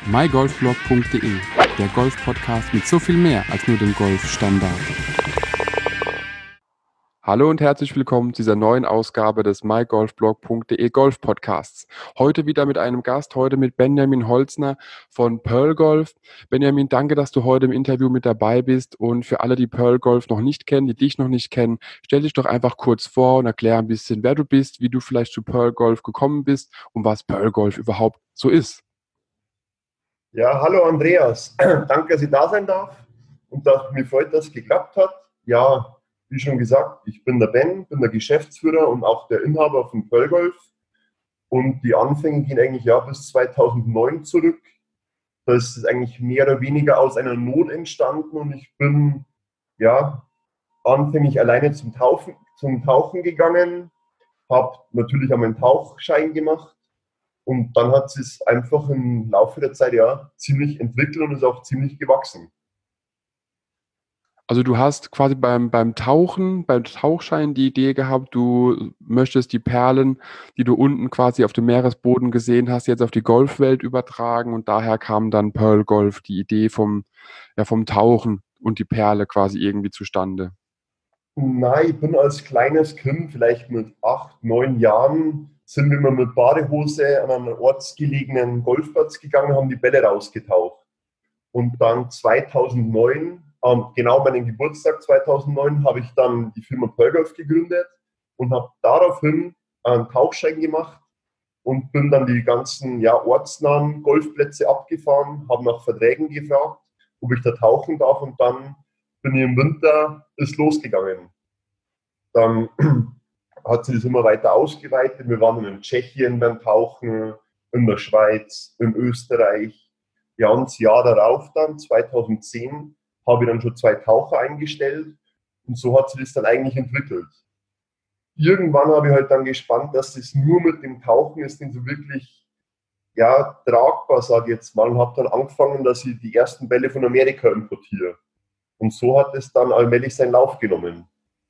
mygolfblog.de, der Golf-Podcast mit so viel mehr als nur dem Golfstandard. Hallo und herzlich willkommen zu dieser neuen Ausgabe des mygolfblog.de Golf-Podcasts. Heute wieder mit einem Gast, heute mit Benjamin Holzner von Pearl Golf. Benjamin, danke, dass du heute im Interview mit dabei bist. Und für alle, die Pearl Golf noch nicht kennen, die dich noch nicht kennen, stell dich doch einfach kurz vor und erklär ein bisschen, wer du bist, wie du vielleicht zu Pearl Golf gekommen bist und was Pearl Golf überhaupt so ist. Ja, hallo Andreas. Danke, dass ich da sein darf und dass mir freut, dass es geklappt hat. Ja, wie schon gesagt, ich bin der Ben, bin der Geschäftsführer und auch der Inhaber von Pearl Golf. Und die Anfänge gehen eigentlich ja bis 2009 zurück. Das ist eigentlich mehr oder weniger aus einer Not entstanden und ich bin ja anfänglich alleine zum Tauchen gegangen, habe natürlich auch meinen Tauchschein gemacht. Und dann hat es einfach im Laufe der Zeit ja ziemlich entwickelt und ist auch ziemlich gewachsen. Also du hast quasi beim Tauchschein die Idee gehabt, du möchtest die Perlen, die du unten quasi auf dem Meeresboden gesehen hast, jetzt auf die Golfwelt übertragen und daher kam dann Pearl Golf, die Idee vom Tauchen und die Perle quasi irgendwie zustande. Nein, ich bin als kleines Kind, vielleicht mit 8, 9 Jahren, sind wir mal mit Badehose an einen ortsgelegenen Golfplatz gegangen, haben die Bälle rausgetaucht. Und dann 2009, genau meinen Geburtstag 2009, habe ich dann die Firma Pearl Golf gegründet und habe daraufhin einen Tauchschein gemacht und bin dann die ganzen ortsnahen Golfplätze abgefahren, habe nach Verträgen gefragt, ob ich da tauchen darf und dann bin ich im Winter, ist losgegangen. Dann hat sich das immer weiter ausgeweitet. Wir waren in Tschechien beim Tauchen, in der Schweiz, in Österreich. Ja, und das Jahr darauf dann, 2010, habe ich dann schon 2 Taucher eingestellt und so hat sich das dann eigentlich entwickelt. Irgendwann habe ich halt dann gespannt, dass das nur mit dem Tauchen ist, nicht so wirklich tragbar, sage ich jetzt mal, und habe dann angefangen, dass ich die ersten Bälle von Amerika importiere. Und so hat es dann allmählich seinen Lauf genommen.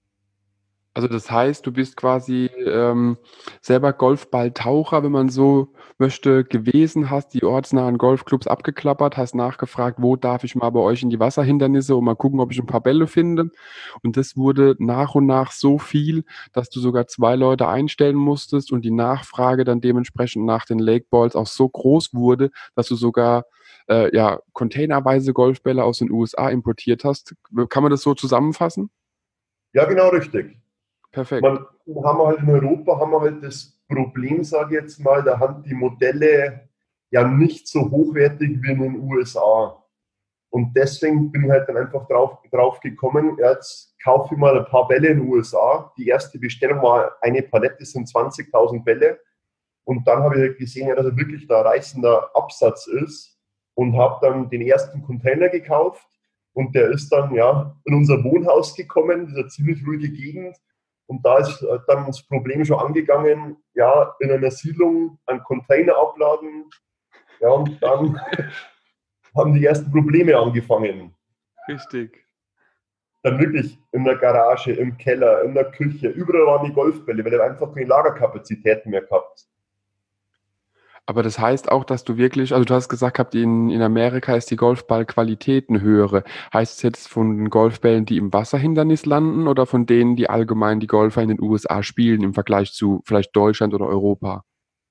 Also das heißt, du bist quasi selber Golfballtaucher, wenn man so möchte, gewesen, hast die ortsnahen Golfclubs abgeklappert, hast nachgefragt, wo darf ich mal bei euch in die Wasserhindernisse und mal gucken, ob ich ein paar Bälle finde. Und das wurde nach und nach so viel, dass du sogar 2 Leute einstellen musstest und die Nachfrage dann dementsprechend nach den Lake Balls auch so groß wurde, dass du sogar containerweise Golfbälle aus den USA importiert hast. Kann man das so zusammenfassen? Ja, genau richtig. Perfekt. Haben wir halt in Europa haben wir halt das Problem, sage ich jetzt mal, da haben die Modelle ja nicht so hochwertig wie in den USA. Und deswegen bin ich halt dann einfach drauf gekommen, jetzt kaufe ich mal ein paar Bälle in den USA. Die erste Bestellung war eine Palette, das sind 20.000 Bälle. Und dann habe ich halt gesehen, dass er wirklich da reißender Absatz ist und habe dann den ersten Container gekauft. Und der ist dann in unser Wohnhaus gekommen, das ist eine ziemlich ruhige Gegend. Und da ist dann das Problem schon angegangen, in einer Siedlung einen Container abladen. Ja, und dann haben die ersten Probleme angefangen. Richtig. Dann wirklich in der Garage, im Keller, in der Küche, überall waren die Golfbälle, weil er einfach keine Lagerkapazitäten mehr gehabt. Aber das heißt auch, dass du wirklich, also du hast gesagt gehabt, in Amerika ist die Golfballqualität eine höhere. Heißt es jetzt von den Golfbällen, die im Wasserhindernis landen oder von denen, die allgemein die Golfer in den USA spielen im Vergleich zu vielleicht Deutschland oder Europa?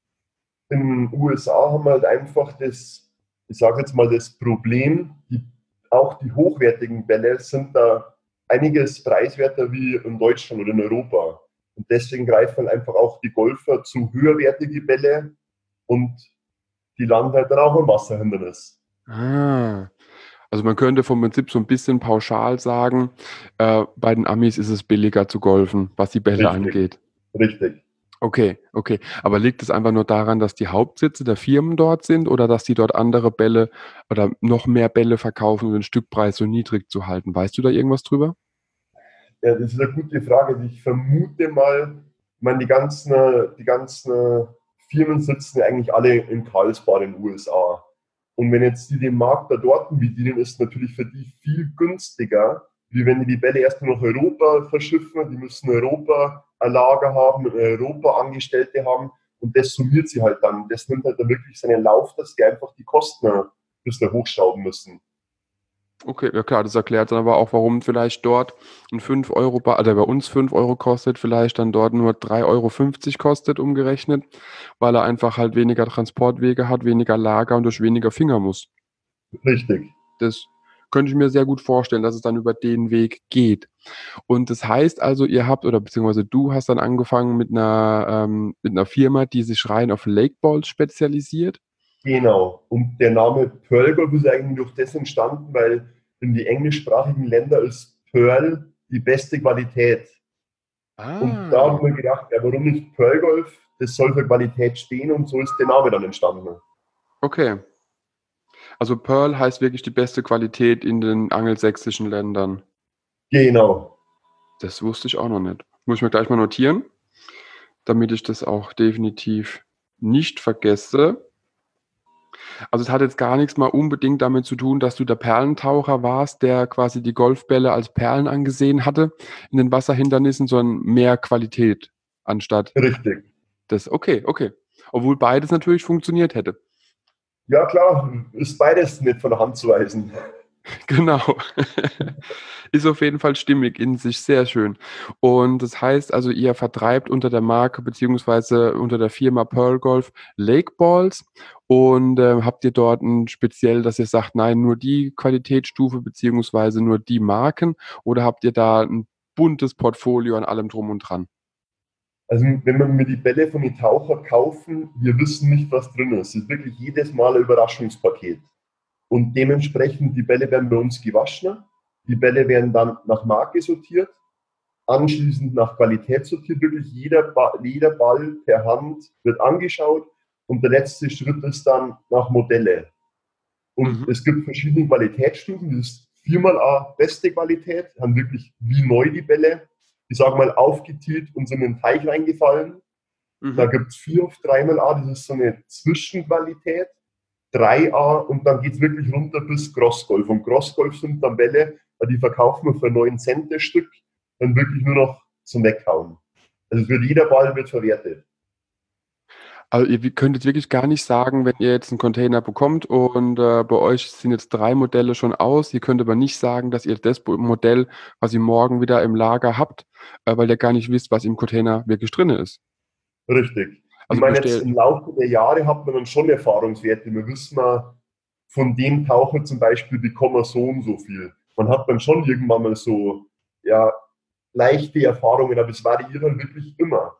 In den USA haben wir halt einfach ich sage jetzt mal, das Problem, auch die hochwertigen Bälle sind da einiges preiswerter wie in Deutschland oder in Europa. Und deswegen greifen halt einfach auch die Golfer zu höherwertige Bälle und die landen halt dann auch im Wasserhindernis. Ah, also man könnte vom Prinzip so ein bisschen pauschal sagen, bei den Amis ist es billiger zu golfen, was die Bälle Richtig, angeht. richtig. Okay, okay. Aber liegt es einfach nur daran, dass die Hauptsitze der Firmen dort sind oder dass die dort andere Bälle oder noch mehr Bälle verkaufen, um den Stückpreis so niedrig zu halten? Weißt du da irgendwas drüber? Ja, das ist eine gute Frage. Ich vermute mal, ich meine, die ganzen Firmen sitzen ja eigentlich alle in Karlsbad in den USA. Und wenn jetzt die den Markt da dort bedienen, ist natürlich für die viel günstiger, wie wenn die Bälle erst nach Europa verschiffen. Die müssen in Europa ein Lager haben, in Europa Angestellte haben. und das summiert sie halt dann. Das nimmt halt dann wirklich seinen Lauf, dass die einfach die Kosten ein bisschen hochschrauben müssen. Okay, ja klar, das erklärt dann aber auch, warum vielleicht dort ein 5 Euro, also bei uns 5 Euro kostet, vielleicht dann dort nur 3,50 € kostet umgerechnet, weil er einfach halt weniger Transportwege hat, weniger Lager und durch weniger Finger muss. Richtig. Das könnte ich mir sehr gut vorstellen, dass es dann über den Weg geht. Und das heißt also, ihr habt oder beziehungsweise du hast dann angefangen mit 'ner Firma, die sich rein auf Lake Balls spezialisiert? Genau. Und der Name Pearl Golf ist eigentlich durch das entstanden, weil in die englischsprachigen Länder ist Pearl die beste Qualität. Und da Ah, haben wir gedacht, ja, warum nicht Pearl Golf? Das soll für Qualität stehen und so ist der Name dann entstanden. okay. Also Pearl heißt wirklich die beste Qualität in den angelsächsischen Ländern. Genau. Das wusste ich auch noch nicht. Muss ich mir gleich mal notieren, damit ich das auch definitiv nicht vergesse. Also, es hat jetzt gar nichts mal unbedingt damit zu tun, dass du der Perlentaucher warst, der quasi die Golfbälle als Perlen angesehen hatte in den Wasserhindernissen, sondern mehr Qualität anstatt Richtig. das okay, okay. Obwohl beides natürlich funktioniert hätte. Ja, klar, ist beides nicht von der Hand zu weisen. Genau. Ist auf jeden Fall stimmig in sich, sehr schön. Und das heißt also, ihr vertreibt unter der Marke beziehungsweise unter der Firma Pearl Golf Lake Balls und, habt ihr dort 'n speziell, dass ihr sagt: „Nein, nur die Qualitätsstufe beziehungsweise nur die Marken“, oder habt ihr da 'n buntes Portfolio an allem Drum und Dran? Also, wenn wir mir die Bälle von den Taucher kaufen, wir wissen nicht, was drin ist. Es ist wirklich jedes Mal ein Überraschungspaket. Und dementsprechend, die Bälle werden bei uns gewaschen. Die Bälle werden dann nach Marke sortiert, anschließend nach Qualität sortiert. Wirklich jeder Ball per Hand wird angeschaut und der letzte Schritt ist dann nach Modelle. Und Mhm, es gibt verschiedene Qualitätsstufen. Das ist 4x A beste Qualität, haben wirklich wie neu die Bälle, ich sage mal, aufgetiert und sind in den Teich reingefallen. Da mhm. gibt es 4 auf 3x A, das ist so eine Zwischenqualität. 3A und dann geht es wirklich runter bis Crossgolf. Und Crossgolf sind dann Bälle, die verkaufen wir für 9 Cent das Stück, dann wirklich nur noch zum Weghauen. Also für jeder Ball wird verwertet. Also, ihr könnt jetzt wirklich gar nicht sagen, wenn ihr jetzt 'n Container bekommt und, bei euch sind jetzt 3 Modelle schon aus. Ihr könnt aber nicht sagen, dass ihr das Modell quasi morgen wieder im Lager habt, weil ihr gar nicht wisst, was im Container wirklich drinne ist. Richtig. Ich Also, meine, jetzt bestell im Laufe der Jahre hat man dann schon Erfahrungswerte. Wir wissen mal, von dem Taucher zum Beispiel bekommen wir so und so viel. Man hat dann schon irgendwann mal so, ja, leichte Erfahrungen, aber es variiert halt wirklich immer.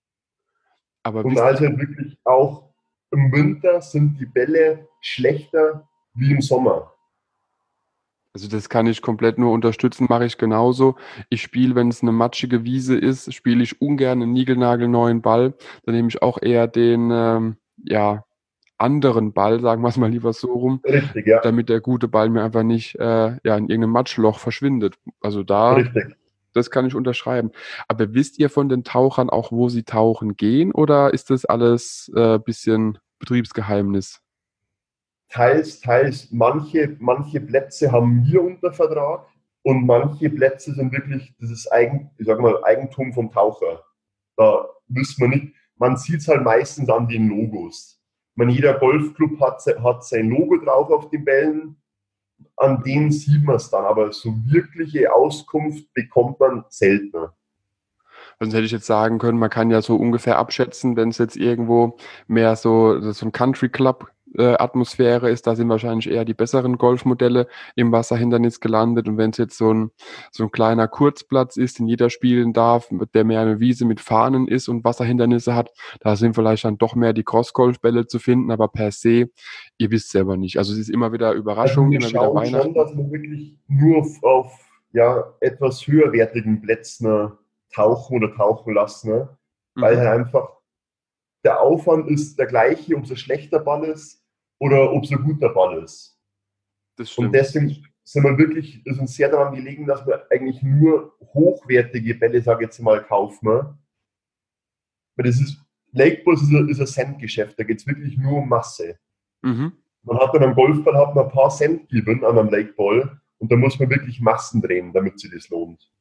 aber Und wisst ihr also wirklich auch im Winter sind die Bälle schlechter wie im Sommer. also, das kann ich komplett nur unterstützen, mache ich genauso. Ich spiele, wenn's 'ne matschige Wiese ist, spiele ich ungern 'nen niegelnagelneuen Ball. Dann nehme ich auch eher den, ja, anderen Ball, sagen wir's mal lieber so rum, Richtig, ja. damit der gute Ball mir einfach nicht, ja, in irgendeinem Matschloch verschwindet. Also, da Richtig. das kann ich unterschreiben. Aber wisst ihr von den Tauchern auch, wo sie tauchen gehen oder ist das alles, bisschen Betriebsgeheimnis? Teils, teils. Manche Plätze haben wir unter Vertrag und manche Plätze sind wirklich, das ist ich sag mal, Eigentum vom Taucher. Da wissen wir nicht, man sieht es halt meistens an den Logos. Ich meine, jeder Golfclub hat sein Logo drauf auf den Bällen, an denen sieht man es dann, aber so wirkliche Auskunft bekommt man seltener. Sonst hätte ich jetzt sagen können, man kann ja so ungefähr abschätzen, wenn's jetzt irgendwo mehr so 'n Country Club, Atmosphäre ist, da sind wahrscheinlich eher die besseren Golfmodelle im Wasserhindernis gelandet. Und wenn's jetzt so 'n kleiner Kurzplatz ist, den jeder spielen darf, der mehr 'ne Wiese mit Fahnen ist und Wasserhindernisse hat, da sind vielleicht dann doch mehr die Crossgolfbälle zu finden, aber per se, ihr wisst selber nicht. Also, es ist immer wieder Also Überraschung, wir immer wieder schauen schon, Weihnachten. dass wir wirklich nur auf ja, etwas höherwertigen Plätzen tauchen oder tauchen lassen, ne? Weil Mhm, halt einfach der Aufwand ist der gleiche, ob es ein schlechter Ball ist oder ob es ein guter Ball ist. das Und stimmt. deswegen sind wir wirklich, ist uns sehr daran gelegen, dass wir eigentlich nur hochwertige Bälle, sage ich jetzt mal, kaufen. Ne? Weil das ist, Lakeball ist ein Centgeschäft, da geht es wirklich nur um Masse. Mhm. Man hat dann am Golfball hat man ein paar Cent gegeben an einem Lakeball und da muss man wirklich Massen drehen, damit sich das lohnt.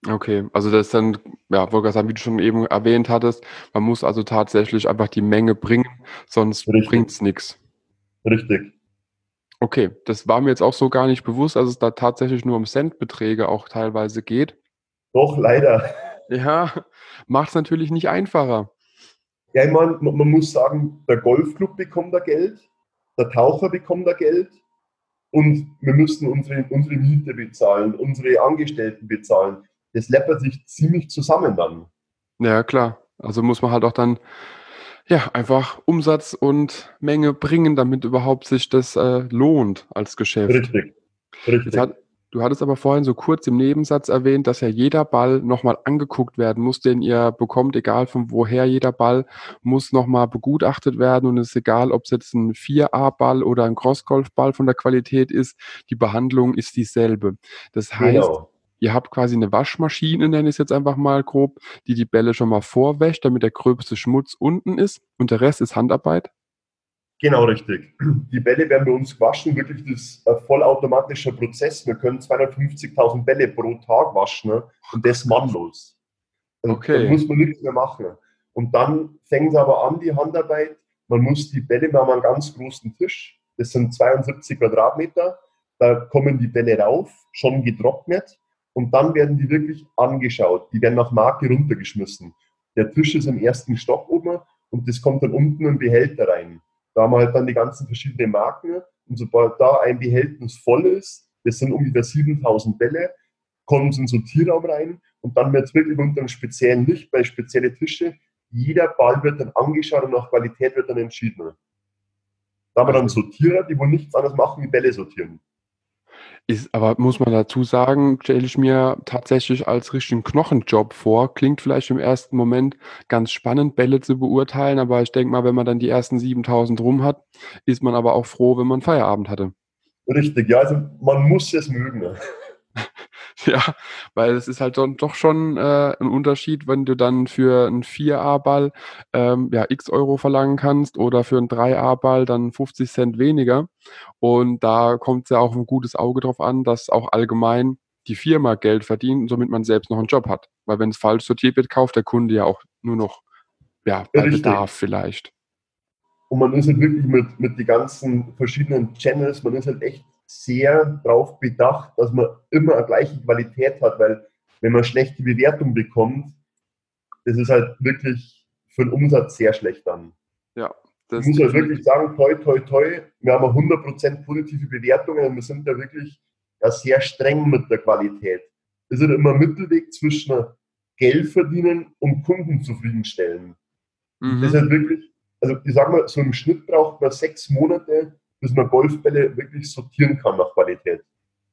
Okay, also das ist dann, ja, wollte gerade sagen, wie du schon eben erwähnt hattest, man muss also tatsächlich einfach die Menge bringen, sonst Richtig, bringt's nix. richtig. Okay, das war mir jetzt auch so gar nicht bewusst, dass es da tatsächlich nur um Centbeträge auch teilweise geht. Doch, leider. Ja, macht's natürlich nicht einfacher. Ja, ich meine, man muss sagen, der Golfclub bekommt da Geld, der Taucher bekommt da Geld und wir müssen unsere Miete bezahlen, unsere Angestellten bezahlen. Das läppert sich ziemlich zusammen dann. Ja, klar. Also muss man halt auch dann, ja, einfach Umsatz und Menge bringen, damit überhaupt sich das, lohnt als Geschäft. Richtig, Jetzt richtig. hat Du hattest aber vorhin so kurz im Nebensatz erwähnt, dass ja jeder Ball noch mal angeguckt werden muss, den ihr bekommt, egal von woher. Jeder Ball muss noch mal begutachtet werden und es ist egal, ob's jetzt 'n 4A-Ball oder 'n Crossgolfball von der Qualität ist, die Behandlung ist dieselbe. Das heißt, Genau. ihr habt quasi 'ne Waschmaschine, nenne ich's jetzt einfach mal grob, die die Bälle schon mal vorwäscht, damit der gröbste Schmutz unten ist und der Rest ist Handarbeit? Genau richtig. Die Bälle werden bei uns gewaschen, wirklich das ist ein vollautomatischer Prozess. Wir können 250.000 Bälle pro Tag waschen, ne? Und das mannlos. Also da Okay. muss man nichts mehr machen. Und dann fängt es aber an, die Handarbeit. Man muss die Bälle, wir haben einen ganz großen Tisch, das sind 72 Quadratmeter, da kommen die Bälle rauf, schon getrocknet und dann werden die wirklich angeschaut. Die werden nach Marke runtergeschmissen. Der Tisch ist im ersten Stock oben und das kommt dann unten in den Behälter rein. Da haben wir halt dann die ganzen verschiedenen Marken und sobald da ein Behältnis voll ist, das sind ungefähr 7.000 Bälle, kommen sie in den Sortierraum rein und dann wird wirklich unter einem speziellen Licht bei speziellen Tische, jeder Ball wird dann angeschaut und nach Qualität wird dann entschieden. Da haben wir dann Also Sortierer, die wohl nichts anderes machen, wie Bälle sortieren. ist aber muss man dazu sagen, stelle ich mir tatsächlich als richtigen Knochenjob vor. Klingt vielleicht im ersten Moment ganz spannend, Bälle zu beurteilen, aber ich denke mal, wenn man dann die ersten 7.000 rum hat, ist man aber auch froh, wenn man Feierabend hatte. Richtig, ja, also man muss es mögen. Ja, weil es ist halt dann doch schon, 'n Unterschied, wenn du dann für 'n 4A-Ball, ja, X Euro verlangen kannst oder für 'n 3A-Ball dann 50 Cent weniger. Und da kommt's ja auf 'n gutes Auge drauf an, dass auch allgemein die Firma Geld verdient und somit man selbst noch 'n Job hat. Weil wenn's falsch sortiert wird, kauft der Kunde ja auch nur noch, ja, bei Bedarf Richtig. vielleicht. Und man ist halt wirklich mit den ganzen verschiedenen Channels, man ist halt echt sehr darauf bedacht, dass man immer eine gleiche Qualität hat, weil wenn man schlechte Bewertung bekommt, das ist halt wirklich für den Umsatz sehr schlecht dann. Ja, Ich das muss halt wirklich definitiv. sagen, toi, toi, toi, wir haben 100% positive Bewertungen und wir sind da wirklich ja, sehr streng mit der Qualität. Wir sind immer Mittelweg zwischen Geld verdienen und Kunden zufriedenstellen. Und das ist Mhm. halt wirklich, also ich sag mal, so im Schnitt braucht man 6 Monate, bis man Golfbälle wirklich sortieren kann nach Qualität.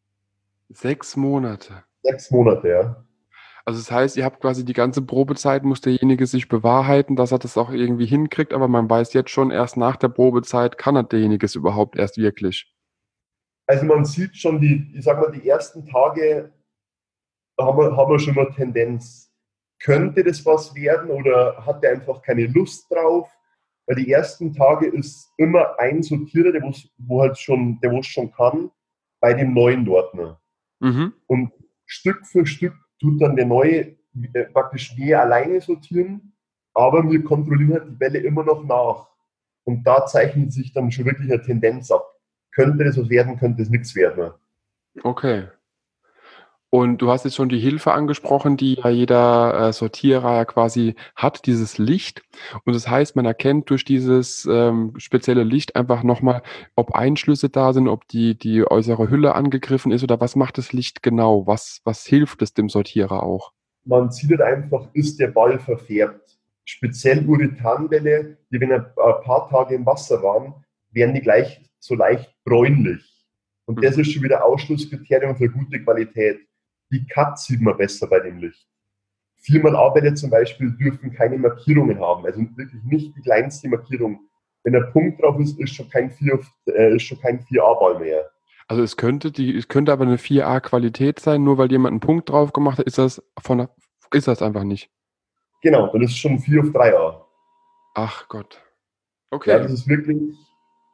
6 Monate. 6 Monate, ja. Also, das heißt, ihr habt quasi die ganze Probezeit muss derjenige sich bewahrheiten, dass er das auch irgendwie hinkriegt, aber man weiß jetzt schon, erst nach der Probezeit kann er derjenige es überhaupt erst wirklich. Also man sieht schon die, ich sag mal, die ersten Tage haben wir schon mal Tendenz. Könnte das was werden oder hat der einfach keine Lust drauf? Weil die ersten Tage ist immer ein Sortierer, wo halt schon, der wo es schon kann, bei dem neuen dort. Ne? Mhm. Und Stück für Stück tut dann der neue praktisch mehr alleine sortieren, aber wir kontrollieren halt die Bälle immer noch nach. Und da zeichnet sich dann schon wirklich eine Tendenz ab. Könnte das was werden, könnte es nichts werden. Okay. Und du hast jetzt schon die Hilfe angesprochen, die ja jeder, Sortierer ja quasi hat, dieses Licht. Und das heißt, man erkennt durch dieses, spezielle Licht einfach noch mal, ob Einschlüsse da sind, ob die äußere Hülle angegriffen ist oder was macht das Licht genau? Was hilft es dem Sortierer auch? Man sieht halt einfach, ist der Ball verfärbt. Speziell Urethanbälle, die wenn ein paar Tage im Wasser waren, werden die gleich so leicht bräunlich. Und das Mhm. ist schon wieder Ausschlusskriterium für gute Qualität. Die Cut sieht man besser bei dem Licht. 4x-A-Bälle zum Beispiel dürfen keine Markierungen haben, also wirklich nicht die kleinste Markierung. Wenn der Punkt drauf ist, ist schon kein 4A-Ball mehr. Also, es könnte aber 'ne 4A Qualität sein, nur weil jemand 'n Punkt drauf gemacht hat, ist das einfach nicht. Genau, dann ist es schon 4 auf 3A. Ach Gott. Ja, Okay, das ist wirklich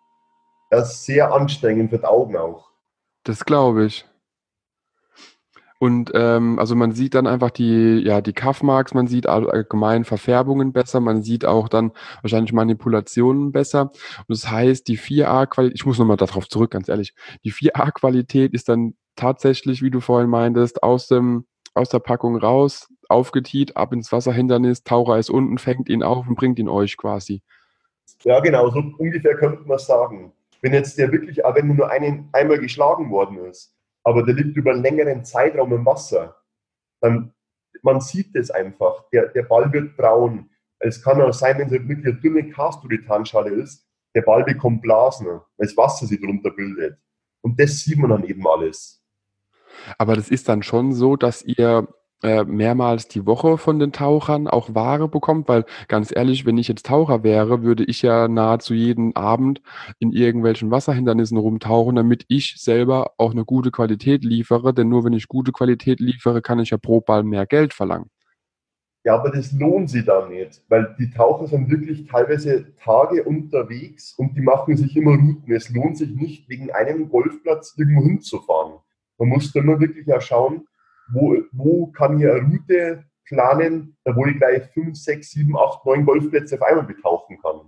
sehr anstrengend für die Augen auch. das glaube ich. Und also man sieht dann einfach die Cuff-Marks, man sieht allgemein Verfärbungen besser, man sieht auch dann wahrscheinlich Manipulationen besser. Und das heißt, die 4A-Qualität, ich muss nochmal darauf zurück, ganz ehrlich, die 4A-Qualität ist dann tatsächlich, wie du vorhin meintest, aus der Packung raus, aufgetiet, ab ins Wasserhindernis, Taucher ist unten, fängt ihn auf und bringt ihn euch quasi. Ja, genau, so ungefähr könnte man sagen. Wenn jetzt der wirklich, auch wenn nur einmal geschlagen worden ist, aber der liegt über einen längeren Zeitraum im Wasser, dann man sieht es einfach. Der Ball wird braun. Es kann auch sein, wenn es wirklich eine dünne Casturitanschale ist, der Ball bekommt Blasen, weil das Wasser sich drunter bildet. Und das sieht man dann eben alles. Aber das ist dann schon so, dass ihr mehrmals die Woche von den Tauchern auch Ware bekommt, weil ganz ehrlich, wenn ich jetzt Taucher wäre, würde ich ja nahezu jeden Abend in irgendwelchen Wasserhindernissen rumtauchen, damit ich selber auch eine gute Qualität liefere, denn nur wenn ich gute Qualität liefere, kann ich ja pro Ball mehr Geld verlangen. Ja, aber das lohnt sich da nicht, weil die Taucher sind wirklich teilweise Tage unterwegs und die machen sich immer Routen. Es lohnt sich nicht, wegen einem Golfplatz irgendwo hinzufahren. Man muss da immer wirklich ja schauen, wo kann ich eine Route planen, da wo ich gleich 5, 6, 7, 8, 9 Golfplätze auf einmal betauchen kann.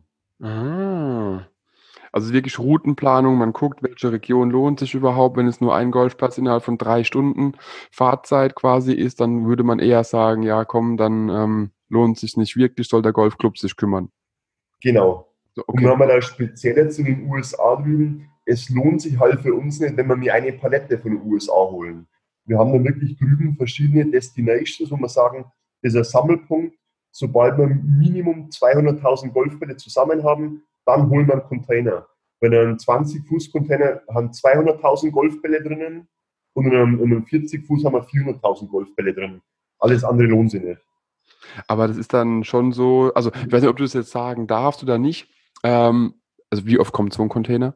Ah. Also wirklich Routenplanung, man guckt, welche Region lohnt sich überhaupt. Wenn es nur ein Golfplatz innerhalb von 3 Stunden Fahrzeit quasi ist, dann würde man eher sagen, ja komm, dann lohnt sich nicht wirklich, soll der Golfclub sich kümmern. Genau. So, Und okay. nochmal da speziell jetzt in den USA drüben, es lohnt sich halt für uns nicht, wenn wir mir eine Palette von den USA holen. Wir haben dann wirklich drüben verschiedene Destinations, wo wir sagen, das ist ein Sammelpunkt. Sobald wir Minimum 200.000 Golfbälle zusammen haben, dann holen wir einen Container. Bei einem 20-Fuß-Container haben 200.000 Golfbälle drinnen und in einem 40 Fuß haben wir 400.000 Golfbälle drin. Alles andere lohnt sich nicht. Aber das ist dann schon so, also ich weiß nicht, ob du das jetzt sagen darfst oder nicht. Also wie oft kommt so ein Container?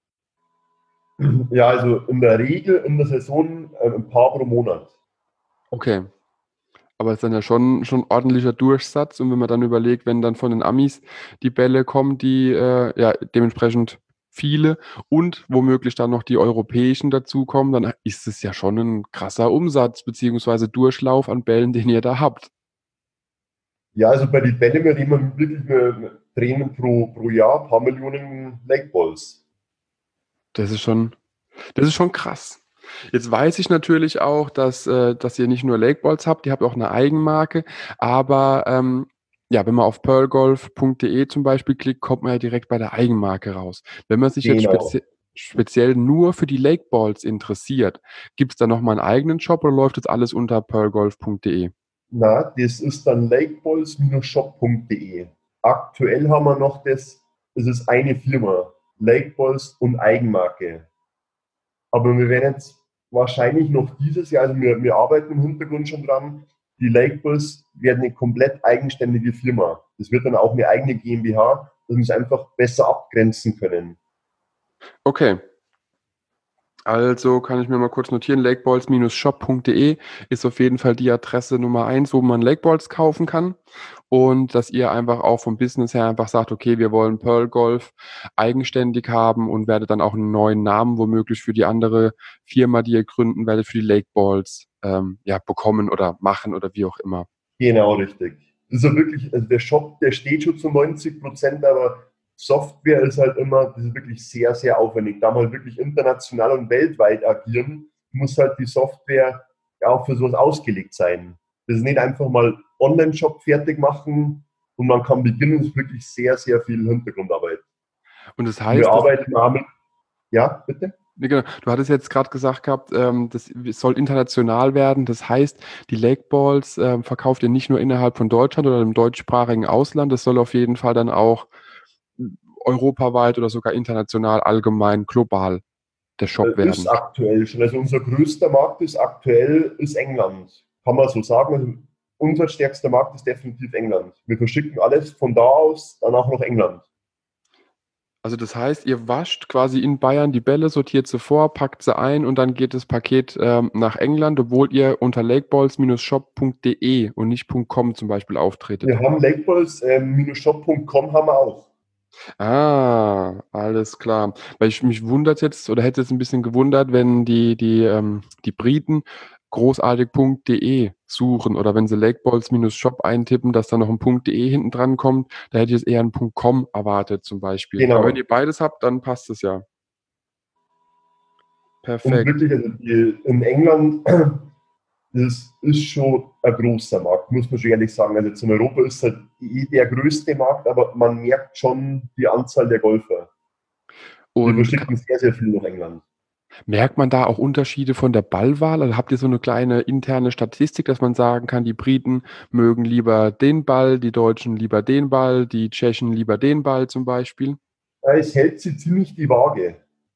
Ja, also in der Regel in der Saison ein paar pro Monat. Okay. Aber es ist dann ja schon ordentlicher Durchsatz. Und wenn man dann überlegt, wenn dann von den Amis die Bälle kommen, die ja dementsprechend viele und womöglich dann noch die europäischen dazukommen, dann ist es ja schon ein krasser Umsatz beziehungsweise Durchlauf an Bällen, den ihr da habt. Ja, also bei den Bällen, wir reden wirklich, wir drehen pro Jahr ein paar Millionen Lakeballs. Das ist schon, das ist schon krass. Jetzt weiß ich natürlich auch, dass ihr nicht nur Lakeballs habt, ihr habt auch eine Eigenmarke, aber ja, wenn man auf pearlgolf.de zum Beispiel klickt, kommt man ja direkt bei der Eigenmarke raus. Wenn man sich jetzt Genau. speziell nur für die Lakeballs interessiert, gibt es da nochmal einen eigenen Shop oder läuft das alles unter pearlgolf.de? Na, das ist dann lakeballs-shop.de. Aktuell haben wir noch das ist eine Firma, Lakeballs und Eigenmarke. Aber wir werden jetzt wahrscheinlich noch dieses Jahr, also wir arbeiten im Hintergrund schon dran, die Lakeballs werden eine komplett eigenständige Firma. Das wird dann auch eine eigene GmbH, dass wir uns einfach besser abgrenzen können. Okay. Also kann ich mir mal kurz notieren, lakeballs-shop.de ist auf jeden Fall die Adresse Nummer 1, wo man Lakeballs kaufen kann. Und dass ihr einfach auch vom Business her einfach sagt, okay, wir wollen Pearl Golf eigenständig haben und werdet dann auch einen neuen Namen womöglich für die andere Firma, die ihr gründen werdet, für die Lakeballs ja, bekommen oder machen oder wie auch immer. Genau, richtig. Das ist ja wirklich, also der Shop, der steht schon zu 90%, aber Software ist halt immer, das ist wirklich sehr, sehr aufwendig. Da wir halt wirklich international und weltweit agieren, muss halt die Software ja auch für sowas ausgelegt sein. Das ist nicht einfach mal Online-Shop fertig machen und man kann beginnen, das ist wirklich sehr, sehr viel Hintergrundarbeit. Und das Und wir heißt, arbeiten damit, ja, bitte? nee, genau. Du hattest jetzt gerade gesagt gehabt, das soll international werden. Das heißt, die Lakeballs verkauft ihr nicht nur innerhalb von Deutschland oder im deutschsprachigen Ausland. Das soll auf jeden Fall dann auch europaweit oder sogar international, allgemein, global der Shop Ist werden. aktuell schon. Also unser größter Markt ist aktuell ist England. Kann man so sagen. Also unser stärkster Markt ist definitiv England. Wir verschicken alles von da aus dann auch nach England. Also das heißt, ihr wascht quasi in Bayern die Bälle, sortiert sie vor, packt sie ein und dann geht das Paket nach England, obwohl ihr unter lakeballs-shop.de und nicht .com zum Beispiel Wir auftretet. haben lakeballs-shop.com haben wir auch. Ah, alles klar. Weil mich wundert jetzt oder hätte es ein bisschen gewundert, wenn die Briten großartig.de suchen oder wenn sie Lakeballs-Shop eintippen, dass da noch ein .de hinten dran kommt. Da hätte ich jetzt eher ein .com erwartet zum Beispiel. Aber wenn Genau. ihr beides habt, dann passt es ja. Und Perfekt. wirklich, also in England, das ist schon ein großer Markt, muss man schon ehrlich sagen. Also jetzt in Europa ist halt der größte Markt, aber man merkt schon die Anzahl der Golfer. Die Und verschicken sehr, sehr viel nach England. merkt man da auch Unterschiede von der Ballwahl? Also habt ihr so eine kleine interne Statistik, dass man sagen kann, die Briten mögen lieber den Ball, die Deutschen lieber den Ball, die Tschechen lieber den Ball zum Beispiel? Es hält sie ziemlich die Waage.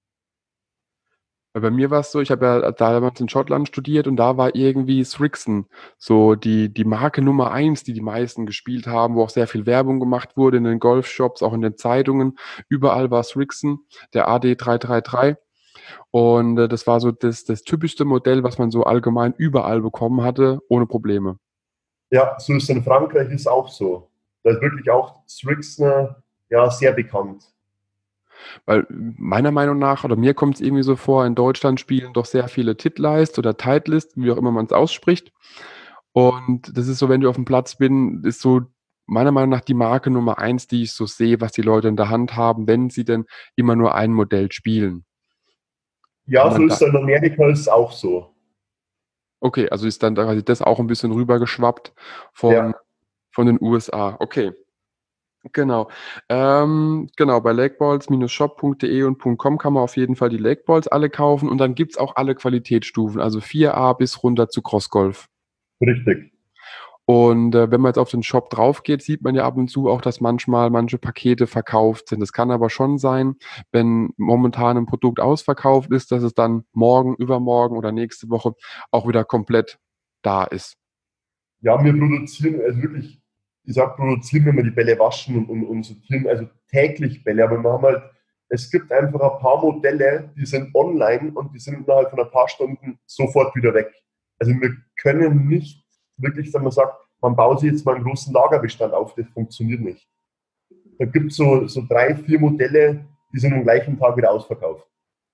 Weil bei mir war es so, ich habe ja damals in Schottland studiert und da war irgendwie Srixon so die Marke Nummer eins, die die meisten gespielt haben, wo auch sehr viel Werbung gemacht wurde in den Golfshops, auch in den Zeitungen. Überall war Srixon, der AD 333. Und das war so das typischste Modell, was man so allgemein überall bekommen hatte, ohne Probleme. Ja, so ist es in Frankreich ist auch so. Da ist wirklich auch Strixner ja sehr bekannt. Weil meiner Meinung nach, oder mir kommt es irgendwie so vor, in Deutschland spielen doch sehr viele Titleist oder Titleist, wie auch immer man es ausspricht. Und das ist so, wenn du auf dem Platz bin, ist so meiner Meinung nach die Marke Nummer eins, die ich so sehe, was die Leute in der Hand haben, wenn sie denn immer nur ein Modell spielen. Kann Ja, so man ist da, es in Amerika ist es auch so. okay, also ist dann quasi das auch ein bisschen rübergeschwappt von, Ja, von den USA. Okay. Genau. Genau, bei lakeballs-shop.de und .com kann man auf jeden Fall die Lakeballs alle kaufen und dann gibt's auch alle Qualitätsstufen, also 4A bis runter zu Crossgolf. richtig. Und wenn man jetzt auf den Shop drauf geht, sieht man ja ab und zu auch, dass manchmal manche Pakete verkauft sind. Es kann aber schon sein, wenn momentan ein Produkt ausverkauft ist, dass es dann morgen, übermorgen oder nächste Woche auch wieder komplett da ist. Ja, wir produzieren, also wirklich, ich sag produzieren, wenn wir die Bälle waschen und sortieren, also täglich Bälle, aber wir haben halt, es gibt einfach ein paar Modelle, die sind online und die sind innerhalb von ein paar Stunden sofort wieder weg. Also wir können nicht wirklich, wenn man sagt, man baut sich jetzt mal einen großen Lagerbestand auf, das funktioniert nicht. Da gibt es so drei, vier Modelle, die sind am gleichen Tag wieder ausverkauft.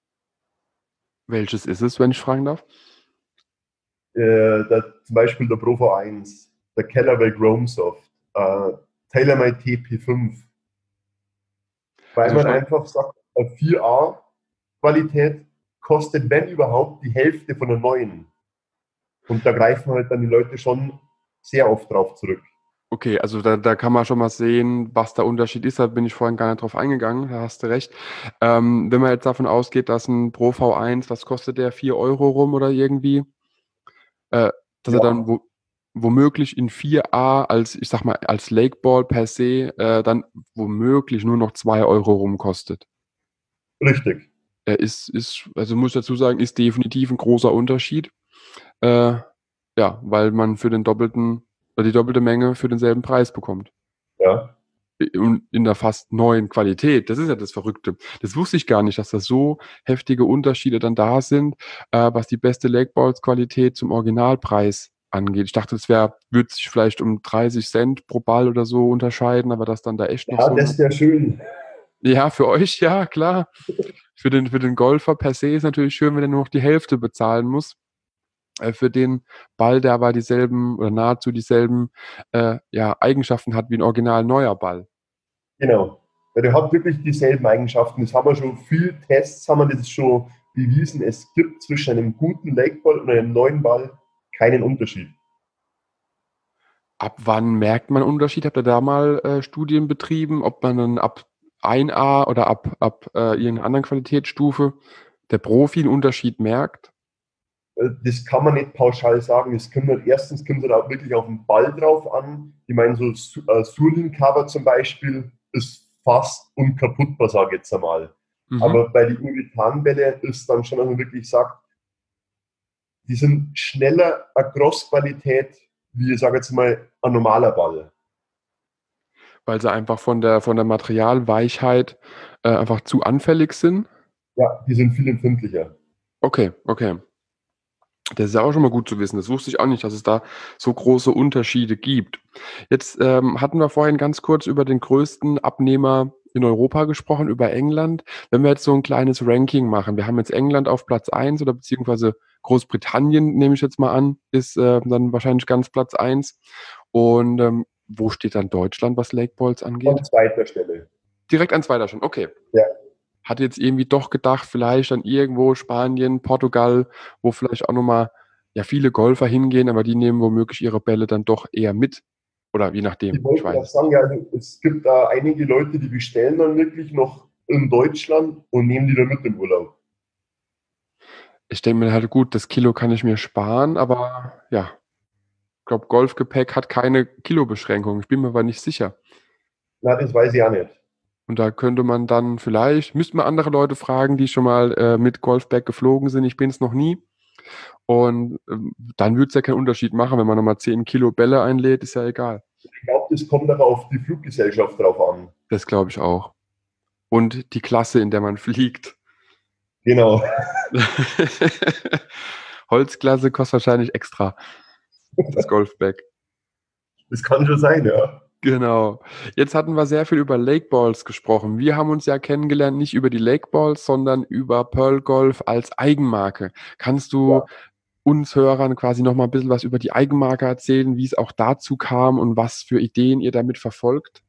Welches ist es, wenn ich fragen darf? Zum Beispiel der Pro V1, der Callaway Chrome Soft, TaylorMade TP5, weil Also man schon. einfach sagt, 4A-Qualität kostet, wenn überhaupt, die Hälfte von der neuen. Und da greifen halt dann die Leute schon sehr oft drauf zurück. Okay, also da kann man schon mal sehen, was der Unterschied ist. Da bin ich vorhin gar nicht drauf eingegangen, da hast du recht. Wenn man jetzt davon ausgeht, dass ein Pro V1, was kostet der, 4 Euro rum oder irgendwie, äh, dass er dann Ja, womöglich in 4A als, ich sag mal, als Lakeball per se, dann womöglich nur noch 2 Euro rum kostet. richtig. Also muss ich dazu sagen, ist definitiv ein großer Unterschied. Äh, ja, weil man für den doppelten, oder die doppelte Menge für denselben Preis bekommt. Ja. Und in der fast neuen Qualität. Das ist ja das Verrückte. Das wusste ich gar nicht, dass da so heftige Unterschiede dann da sind, was die beste Lakeballs-Qualität zum Originalpreis angeht. Ich dachte, würde sich vielleicht um 30 Cent pro Ball oder so unterscheiden, aber dass dann da echt noch Ja, so das eine. ist ja schön. Ja, für euch, ja, klar. Für den Golfer per se ist natürlich schön, wenn er nur noch die Hälfte bezahlen muss. Für den Ball, der aber dieselben oder nahezu dieselben ja, Eigenschaften hat wie ein original neuer Ball. Genau. Weil der hat wirklich dieselben Eigenschaften. Das haben wir schon, viel Tests haben wir das schon bewiesen. Es gibt zwischen einem guten Lakeball und einem neuen Ball keinen Unterschied. Ab wann merkt man Unterschied? Habt ihr da mal Studien betrieben, ob man dann ab 1A oder ab irgendeiner anderen Qualitätsstufe der Profi einen Unterschied merkt? Das kann man nicht pauschal sagen. Erstens kommt es auch wirklich auf den Ball drauf an. Ich meine, so Surlin-Cover zum Beispiel ist fast unkaputtbar, sage ich jetzt einmal. Mhm. Aber bei den Uritanbälle ist dann schon, dass man wirklich sagt, die sind schneller Cross-Qualität, wie ich sage jetzt mal, ein normaler Ball. Weil sie einfach von der Materialweichheit einfach zu anfällig sind? Ja, die sind viel empfindlicher. Okay, okay. Das ist ja auch schon mal gut zu wissen. Das wusste ich auch nicht, dass es da so große Unterschiede gibt. Jetzt hatten wir vorhin ganz kurz über den größten Abnehmer in Europa gesprochen, über England. Wenn wir jetzt so ein kleines Ranking machen, wir haben jetzt England auf Platz 1 oder beziehungsweise Großbritannien, nehme ich jetzt mal an, ist dann wahrscheinlich ganz Platz 1. Und wo steht dann Deutschland, was Lake Balls An angeht? zweiter Stelle. Direkt an zweiter schon, okay. Ja, Hatte jetzt irgendwie doch gedacht, vielleicht dann irgendwo Spanien, Portugal, wo vielleicht auch nochmal ja, viele Golfer hingehen, aber die nehmen womöglich ihre Bälle dann doch eher mit. Oder je ich nachdem, ich wollte weiß gerade es nicht. sagen, ja, also es gibt da einige Leute, die bestellen dann wirklich noch in Deutschland und nehmen die dann mit im Urlaub. Ich denke mir halt, gut, das Kilo kann ich mir sparen, aber ja, ich glaube, Golfgepäck hat keine Kilobeschränkung. Ich bin mir aber nicht sicher. Na, das weiß ich auch nicht. Und da könnte man dann vielleicht, müsste man andere Leute fragen, die schon mal mit Golfbag geflogen sind. Ich bin es noch nie. Und dann würde es ja keinen Unterschied machen, wenn man nochmal 10 Kilo Bälle einlädt, ist ja egal. Ich glaube, das kommt aber auf die Fluggesellschaft drauf an. Das glaube ich auch. Und die Klasse, in der man fliegt. Genau, Holzklasse kostet wahrscheinlich extra, das Golfbag. das kann schon sein, ja. Genau. Jetzt hatten wir sehr viel über Lake Balls gesprochen. Wir haben uns ja kennengelernt, nicht über die Lake Balls, sondern über Pearl Golf als Eigenmarke. Kannst du Ja, uns Hörern quasi noch mal ein bisschen was über die Eigenmarke erzählen, wie es auch dazu kam und was für Ideen ihr damit verfolgt?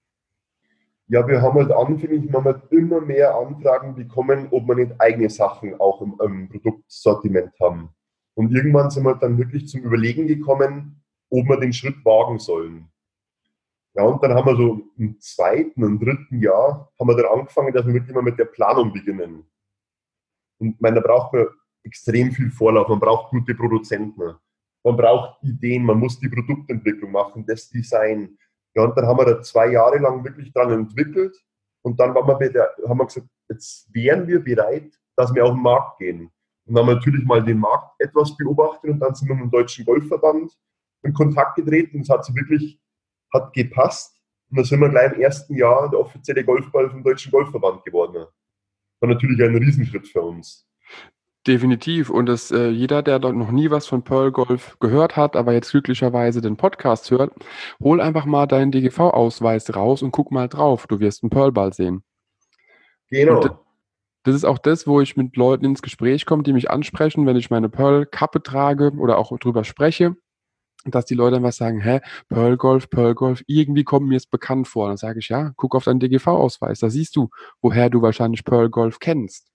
ja, wir haben halt anfänglich wir haben halt immer mehr Anfragen bekommen, ob wir nicht eigene Sachen auch im Produktsortiment haben. Und irgendwann sind wir dann wirklich zum Überlegen gekommen, ob wir den Schritt wagen sollen. Ja, und dann haben wir so im zweiten und dritten Jahr haben wir dann angefangen, dass wir wirklich mal mit der Planung beginnen. Und ich meine, da braucht man extrem viel Vorlauf, man braucht gute Produzenten, man braucht Ideen, man muss die Produktentwicklung machen, das Design. Ja, und dann haben wir da 2 Jahre lang wirklich dran entwickelt und dann haben wir gesagt, jetzt wären wir bereit, dass wir auf den Markt gehen. Und dann haben wir natürlich mal den Markt etwas beobachtet und dann sind wir mit dem Deutschen Golfverband in Kontakt getreten und es hat sich wirklich hat gepasst. Und dann sind wir gleich im ersten Jahr der offizielle Golfball vom Deutschen Golfverband geworden. War natürlich ein Riesenschritt für uns. Definitiv. Und jeder, der dort noch nie was von Pearl Golf gehört hat, aber jetzt glücklicherweise den Podcast hört, hol einfach mal deinen DGV-Ausweis raus und guck mal drauf. Du wirst einen Pearl-Ball sehen. Und Genau. das ist auch das, wo ich mit Leuten ins Gespräch komme, die mich ansprechen, wenn ich meine Pearl-Kappe trage oder auch drüber spreche, dass die Leute dann was sagen, hä, Pearl Golf, irgendwie kommt mir es bekannt vor. Dann sage ich, ja, guck auf deinen DGV-Ausweis, da siehst du, woher du wahrscheinlich Pearl Golf kennst.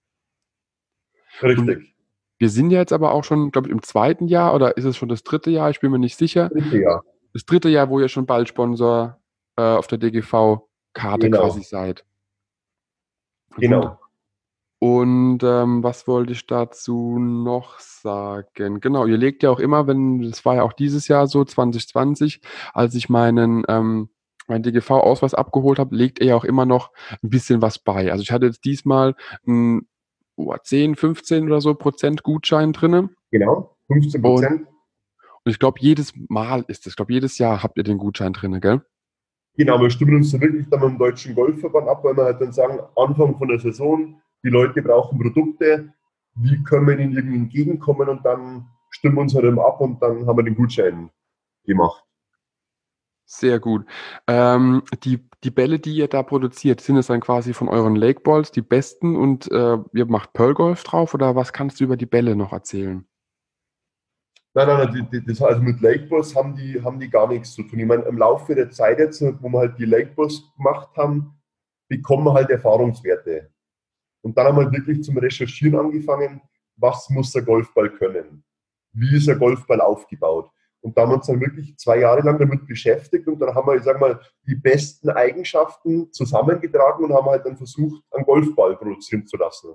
Und Richtig. wir sind ja jetzt aber auch schon, glaube ich, im zweiten Jahr oder ist es schon das dritte Jahr? Ich bin mir nicht sicher. Dritte Jahr. Das dritte Jahr, wo ihr schon bald Sponsor auf der DGV-Karte quasi Genau. seid. Wund- Genau. Und was wollte ich dazu noch sagen? Genau, ihr legt ja auch immer, das war ja auch dieses Jahr so, 2020, als ich meinen DGV-Ausweis abgeholt habe, legt ihr ja auch immer noch ein bisschen was bei. Also ich hatte jetzt diesmal ein 10, 15 oder so Prozent Gutschein drinne. Genau. 15 Und, Prozent. und ich glaube, jedes Mal ist es, ich glaube, jedes Jahr habt ihr den Gutschein drinne, gell? Genau, wir stimmen uns da wirklich dann mit dem Deutschen Golfverband ab, weil wir halt dann sagen, Anfang von der Saison, die Leute brauchen Produkte, wie können wir ihnen irgendwie entgegenkommen und dann stimmen wir uns halt immer ab und dann haben wir den Gutschein gemacht. Sehr gut. Die Bälle, die ihr da produziert, sind es dann quasi von euren Lake Balls die besten und ihr macht Pearl Golf drauf oder was kannst du über die Bälle noch erzählen? Nein, nein, nein, das, also mit Lakebus haben die gar nichts zu tun. Ich meine, im Laufe der Zeit jetzt, wo wir halt die Lakebus gemacht haben, bekommen wir halt Erfahrungswerte. Und dann haben wir halt wirklich zum Recherchieren angefangen, was muss der Golfball können? Wie ist der Golfball aufgebaut? Und da haben wir uns dann wirklich 2 Jahre lang damit beschäftigt und dann haben wir, ich sag mal, die besten Eigenschaften zusammengetragen und haben halt dann versucht, einen Golfball produzieren zu lassen.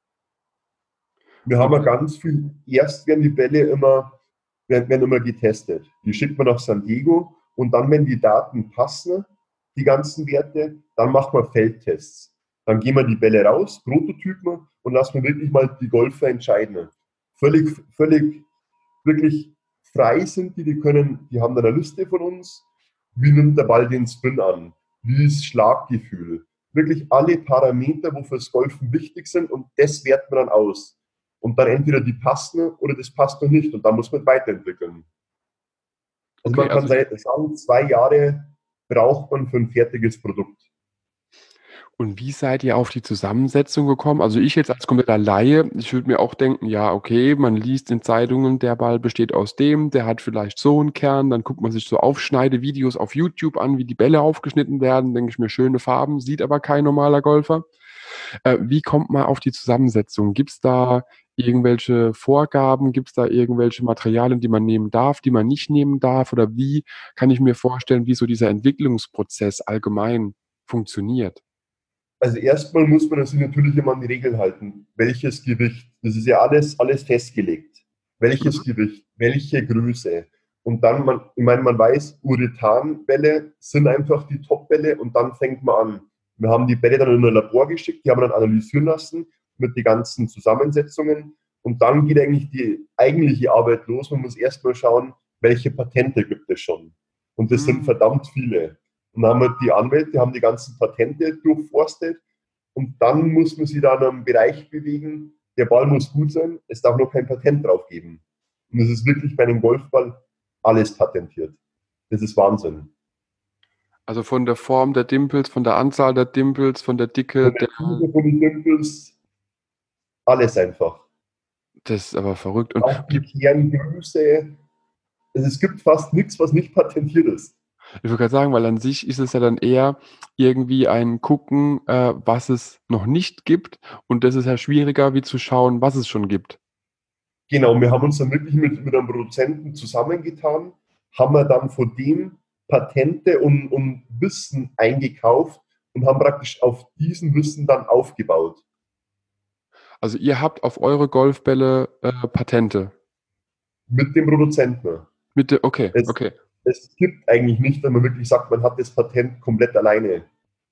Wir haben ja Und ganz viel, erst werden die Bälle werden immer getestet. Die schickt man nach San Diego und dann, wenn die Daten passen, die ganzen Werte, dann macht man Feldtests. Dann gehen wir die Bälle raus, Prototypen und lassen wir wirklich mal die Golfer entscheiden. Völlig, wirklich frei sind die haben dann eine Liste von uns. Wie nimmt der Ball den Spin an? Wie ist Schlaggefühl? Wirklich alle Parameter, wo fürs Golfen wichtig sind und das werten wir dann aus. Und dann entweder die passen oder das passt noch nicht und dann muss man weiterentwickeln. Also okay, man kann sagen, 2 Jahre braucht man für ein fertiges Produkt. Und wie seid ihr auf die Zusammensetzung gekommen? Also ich jetzt als kompletter Laie, ich würde mir auch denken, ja, okay, man liest in Zeitungen, der Ball besteht aus dem, der hat vielleicht so einen Kern, dann guckt man sich so Aufschneidevideos auf YouTube an, wie die Bälle aufgeschnitten werden, denke ich mir, schöne Farben, sieht aber kein normaler Golfer. Wie kommt man auf die Zusammensetzung? Gibt es da irgendwelche Vorgaben? Gibt es da irgendwelche Materialien, die man nehmen darf, die man nicht nehmen darf? Oder wie kann ich mir vorstellen, wie so dieser Entwicklungsprozess allgemein funktioniert? Also erstmal muss man sich natürlich immer an die Regeln halten. Welches Gewicht? Das ist ja alles festgelegt. Welches Mhm. Gewicht? Welche Größe? Und dann, ich meine, man weiß, Urethanbälle sind einfach die Topbälle und dann fängt man an. Wir haben die Bälle dann in ein Labor geschickt, die haben wir dann analysieren lassen mit den ganzen Zusammensetzungen und dann geht eigentlich die eigentliche Arbeit los. Man muss erstmal schauen, welche Patente gibt es schon. Und das sind Mhm. verdammt viele. Und dann haben wir die Anwälte, haben die ganzen Patente durchforstet und dann muss man sich da in einem Bereich bewegen. Der Ball muss gut sein, es darf noch kein Patent drauf geben. Und es ist wirklich bei einem Golfball alles patentiert. Das ist Wahnsinn. Also von der Form der Dimples, von der Anzahl der Dimples, von der Dicke Von der, der Tiefe, von den Dimples, alles einfach. das ist aber verrückt. Und Auch die Kerngröße. Es gibt fast nichts, was nicht patentiert ist. ich würde gerade sagen, weil an sich ist es ja dann eher irgendwie ein Gucken, was es noch nicht gibt. Und das ist ja schwieriger, wie zu schauen, was es schon gibt. Genau, wir haben uns dann wirklich mit einem Produzenten zusammengetan, haben wir dann von dem Patente und Wissen eingekauft und haben praktisch auf diesen Wissen dann aufgebaut. Also ihr habt auf eure Golfbälle Patente. Mit dem Produzenten. Mit der, okay, Es, okay. es gibt eigentlich nicht, wenn man wirklich sagt, man hat das Patent komplett alleine.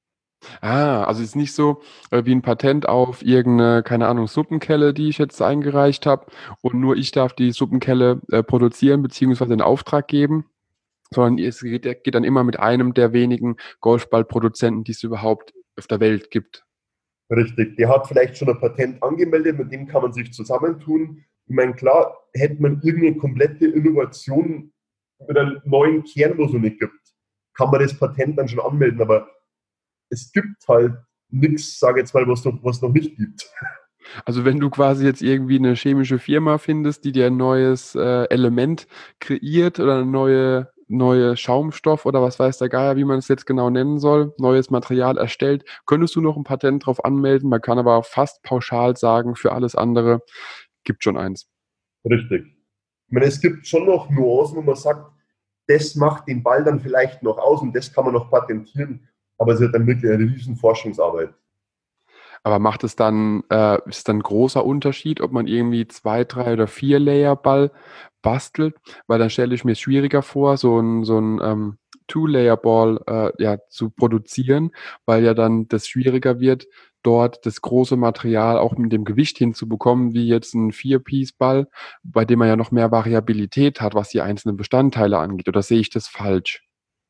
Ah, also es ist nicht so wie ein Patent auf irgendeine, keine Ahnung, Suppenkelle, die ich jetzt eingereicht habe und nur ich darf die Suppenkelle produzieren beziehungsweise in Auftrag geben, sondern es geht dann immer mit einem der wenigen Golfballproduzenten, die es überhaupt auf der Welt gibt. Richtig. Der hat vielleicht schon ein Patent angemeldet, mit dem kann man sich zusammentun. Ich meine, klar, hätte man irgendeine komplette Innovation mit einem neuen Kern, wo es noch nicht gibt, kann man das Patent dann schon anmelden, aber es gibt halt nichts, sage ich jetzt mal, was noch nicht gibt. Also wenn du quasi jetzt irgendwie eine chemische Firma findest, die dir ein neues Element kreiert oder eine neue Schaumstoff oder was weiß der Geier, wie man es jetzt genau nennen soll, neues Material erstellt, könntest du noch ein Patent drauf anmelden. Man kann aber fast pauschal sagen, für alles andere gibt schon eins. Richtig. Ich meine, es gibt schon noch Nuancen, wo man sagt, das macht den Ball dann vielleicht noch aus und das kann man noch patentieren, aber es ist dann wirklich eine riesen Forschungsarbeit. Aber macht es dann, ist es dann 'n großer Unterschied, ob man irgendwie 2, 3 oder 4 Layer-Ball bastelt? Weil dann stelle ich mir es schwieriger vor, so 'n Two-Layer-Ball, ja, zu produzieren, weil ja dann das schwieriger wird, dort das große Material auch mit dem Gewicht hinzubekommen, wie jetzt 'n Vier-Piece-Ball, bei dem man ja noch mehr Variabilität hat, was die einzelnen Bestandteile angeht. Oder sehe ich das falsch?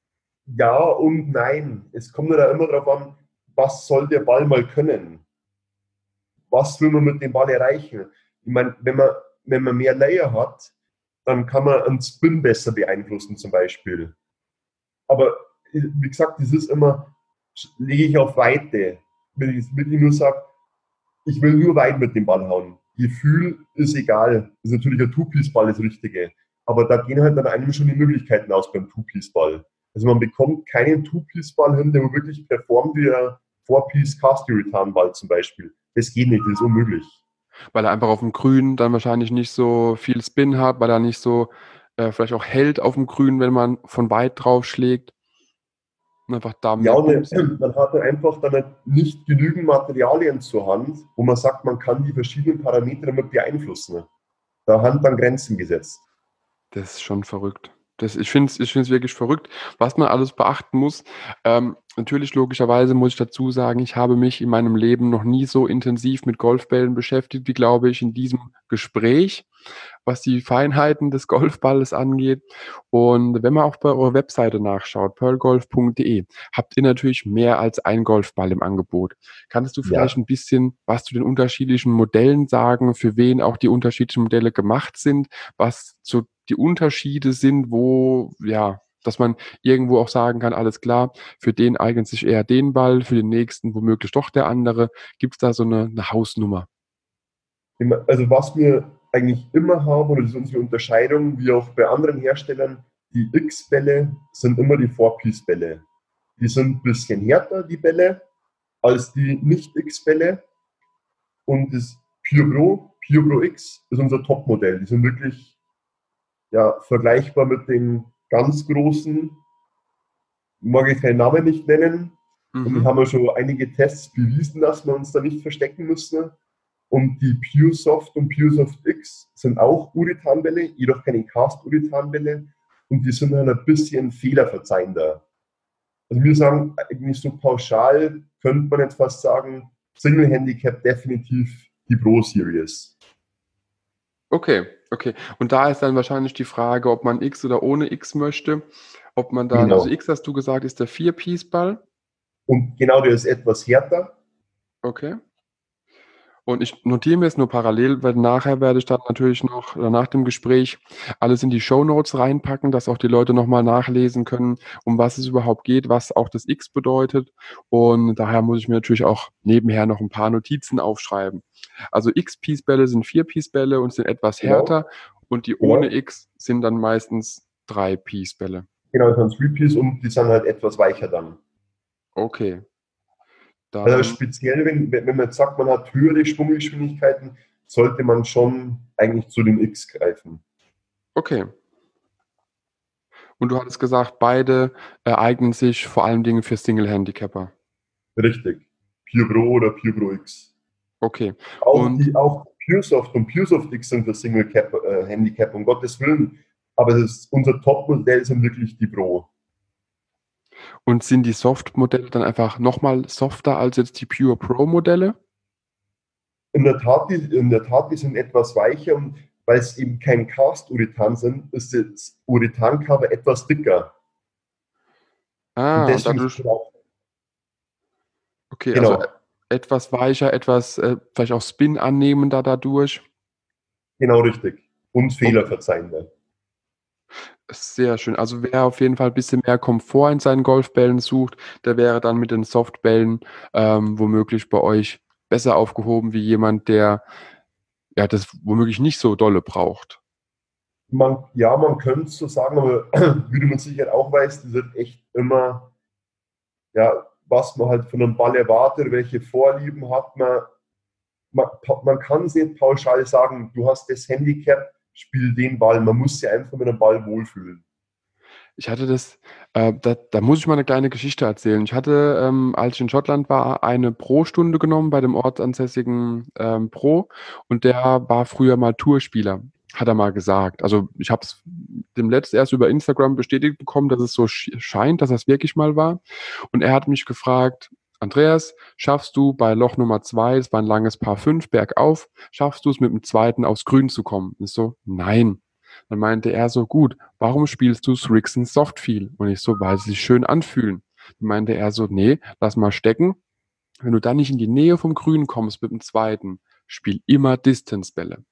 Ja und nein. Es kommt ja da immer darauf an, was soll der Ball mal können? Was will man mit dem Ball erreichen? Ich meine, wenn man mehr Layer hat, dann kann man einen Spin besser beeinflussen zum Beispiel. Aber wie gesagt, das ist immer, lege ich auf Weite. Wenn ich wirklich nur sage, ich will nur weit mit dem Ball hauen. Gefühl ist egal. Das ist natürlich ein Two-Piece-Ball das Richtige. Aber da gehen halt dann einem schon die Möglichkeiten aus beim Two-Piece-Ball. Also man bekommt keinen Two-Piece-Ball hin, der wirklich performt wie ein Four-Piece-Cast-Return-Ball zum Beispiel. Das geht nicht, das ist unmöglich. Weil er einfach auf dem Grün dann wahrscheinlich nicht so viel Spin hat, weil er nicht so vielleicht auch hält auf dem Grün, wenn man von weit drauf schlägt und einfach da Ja, mehr und Bums hat. man hat dann einfach dann nicht genügend Materialien zur Hand, wo man sagt, man kann die verschiedenen Parameter damit beeinflussen. Da haben dann Grenzen gesetzt. Das ist schon verrückt. Ich finde es wirklich verrückt, was man alles beachten muss. Natürlich, logischerweise muss ich dazu sagen, ich habe mich in meinem Leben noch nie so intensiv mit Golfbällen beschäftigt, wie, glaube ich, in diesem Gespräch, was die Feinheiten des Golfballes angeht. Und wenn man auch bei eurer Webseite nachschaut, pearlgolf.de, habt ihr natürlich mehr als ein Golfball im Angebot. Kannst du vielleicht Ja, ein bisschen was zu den unterschiedlichen Modellen sagen, für wen auch die unterschiedlichen Modelle gemacht sind, was so die Unterschiede sind, wo, ja. Dass man irgendwo auch sagen kann, alles klar, für den eignet sich eher den Ball, für den nächsten womöglich doch der andere. Gibt es da so eine Hausnummer? Also was wir eigentlich immer haben, oder das ist unsere Unterscheidung, wie auch bei anderen Herstellern, die X-Bälle sind immer die Four-Piece-Bälle. Die sind ein bisschen härter, die Bälle, als die Nicht-X-Bälle. Und das Pure Pro X ist unser Topmodell. Die sind wirklich ja, vergleichbar mit den ganz großen, mag ich keinen Namen nicht nennen. Und die Mhm. haben ja schon einige Tests bewiesen, dass wir uns da nicht verstecken müssen. Und die PureSoft und PureSoft X sind auch Urethanbälle, jedoch keine Cast-Urethanbälle. Und die sind halt ein bisschen fehlerverzeihender. Also wir sagen eigentlich so pauschal, könnte man jetzt fast sagen, Single Handicap definitiv die Pro Series. Okay, okay. Und da ist dann wahrscheinlich die Frage, ob man X oder ohne X möchte. Ob man dann, also Genau. X hast du gesagt, ist der Vier-Piece-Ball. Und genau der ist etwas härter. Okay. Und ich notiere mir es nur parallel, weil nachher werde ich dann natürlich noch, oder nach dem Gespräch, alles in die Shownotes reinpacken, dass auch die Leute nochmal nachlesen können, um was es überhaupt geht, was auch das X bedeutet. Und daher muss ich mir natürlich auch nebenher noch ein paar Notizen aufschreiben. Also X-Piece-Bälle sind Vier-Piece-Bälle und sind etwas Genau. härter und die ohne Genau. X sind dann meistens Drei-Piece-Bälle. Genau, das sind Three-Piece und die sind halt etwas weicher dann. Okay, Also dann, speziell, wenn man jetzt sagt, man hat höhere Schwunggeschwindigkeiten, sollte man schon eigentlich zu den X greifen. okay. Und du hattest gesagt, beide eignen sich vor allen Dingen für Single-Handicapper. Richtig. Pure Pro oder Pure Pro X. Okay. Und, Auch PureSoft und PureSoft X sind für Single Cap, Handicap, um Gottes Willen. Aber unser Top-Modell sind wirklich die Pro. und sind die Soft-Modelle dann einfach nochmal softer als jetzt die Pure Pro-Modelle? In der Tat, die sind etwas weicher und weil es eben kein Cast-Urethan sind, ist das Urethan-Cover etwas dicker. Und Ah, und deswegen sind dadurch, sie auch, okay, also genau, etwas weicher, etwas vielleicht auch Spin annehmender dadurch. genau richtig. Und Okay, fehlerverzeihender. sehr schön. Also wer auf jeden Fall ein bisschen mehr Komfort in seinen Golfbällen sucht, der wäre dann mit den Softbällen womöglich bei euch besser aufgehoben wie jemand, der ja das womöglich nicht so dolle braucht. Ja, man könnte es so sagen, aber wie du mit Sicherheit auch weißt, das wird echt immer, ja, was man halt von einem Ball erwartet, welche Vorlieben hat man. Man kann es nicht pauschal sagen, du hast das Handicap, spiel den Ball. Man muss sich einfach mit dem Ball wohlfühlen. Ich hatte das, da muss ich mal eine kleine Geschichte erzählen. Ich hatte, als ich in Schottland war, eine Pro-Stunde genommen bei dem ortsansässigen, Pro und der war früher mal Tourspieler, hat er mal gesagt. Also, ich habe es dem letzt erst über Instagram bestätigt bekommen, dass es so scheint, dass das wirklich mal war. Und er hat mich gefragt: „Andreas, schaffst du bei Loch Nummer 2, das war ein langes Par 5 bergauf, schaffst du es mit dem zweiten aufs Grün zu kommen?“ Ich so: „Nein.“ Dann meinte er so: „Gut, warum spielst du Srixon Softfeel?“ Und ich so: „Weil sie sich schön anfühlen.“ Dann meinte er so: „Nee, lass mal stecken. Wenn du dann nicht in die Nähe vom Grün kommst mit dem zweiten, spiel immer Distancebälle.“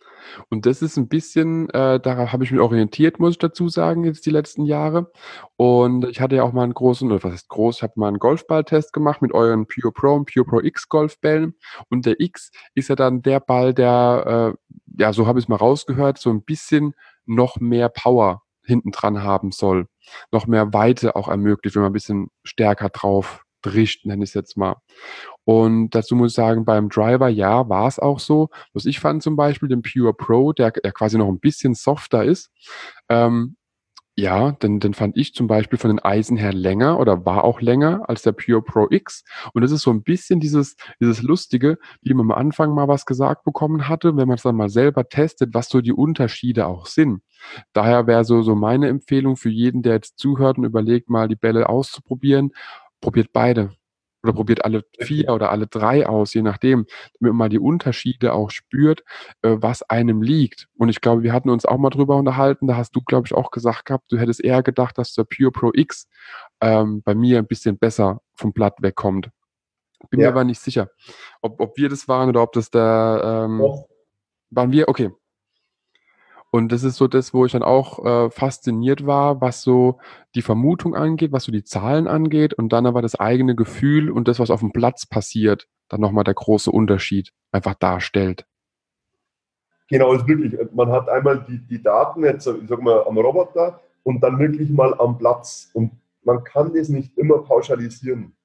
Und das ist ein bisschen, daran habe ich mich orientiert, muss ich dazu sagen, jetzt die letzten Jahre. Und ich hatte ja auch mal einen großen, oder was heißt groß, ich habe mal einen Golfballtest gemacht mit euren Pure Pro und Pure Pro X Golfbällen. Und der X ist ja dann der Ball, der, ja, so habe ich's mal rausgehört, so ein bisschen noch mehr Power hinten dran haben soll, noch mehr Weite auch ermöglicht, wenn man ein bisschen stärker drauf drischt, nenne ich's jetzt mal. Und dazu muss ich sagen, beim Driver, ja, war es auch so. Was ich fand zum Beispiel den Pure Pro, der quasi noch ein bisschen softer ist, ähm, ja, den fand ich zum Beispiel von den Eisen her länger oder war auch länger als der Pure Pro X. Und das ist so ein bisschen dieses Lustige, wie man am Anfang mal was gesagt bekommen hatte, wenn man es dann mal selber testet, was so die Unterschiede auch sind. Daher wäre so meine Empfehlung für jeden, der jetzt zuhört und überlegt, mal die Bälle auszuprobieren: Probiert beide oder probiert alle 4 Richtig. oder alle 3 aus, je nachdem, damit man mal die Unterschiede auch spürt, was einem liegt. Und ich glaube, wir hatten uns auch mal drüber unterhalten, da hast du, glaube ich, auch gesagt gehabt, du hättest eher gedacht, dass der Pure Pro X, bei mir ein bisschen besser vom Blatt wegkommt. Bin mir aber Ja, nicht sicher, ob wir das waren oder ob das der, doch. waren wir? Okay. Und das ist so das, wo ich dann auch fasziniert war, was so die Vermutung angeht, was so die Zahlen angeht und dann aber das eigene Gefühl und das, was auf dem Platz passiert, dann nochmal der große Unterschied einfach darstellt. Genau, ist wirklich, man hat einmal die Daten jetzt, ich sag mal, am Roboter und dann wirklich mal am Platz. Und man kann das nicht immer pauschalisieren.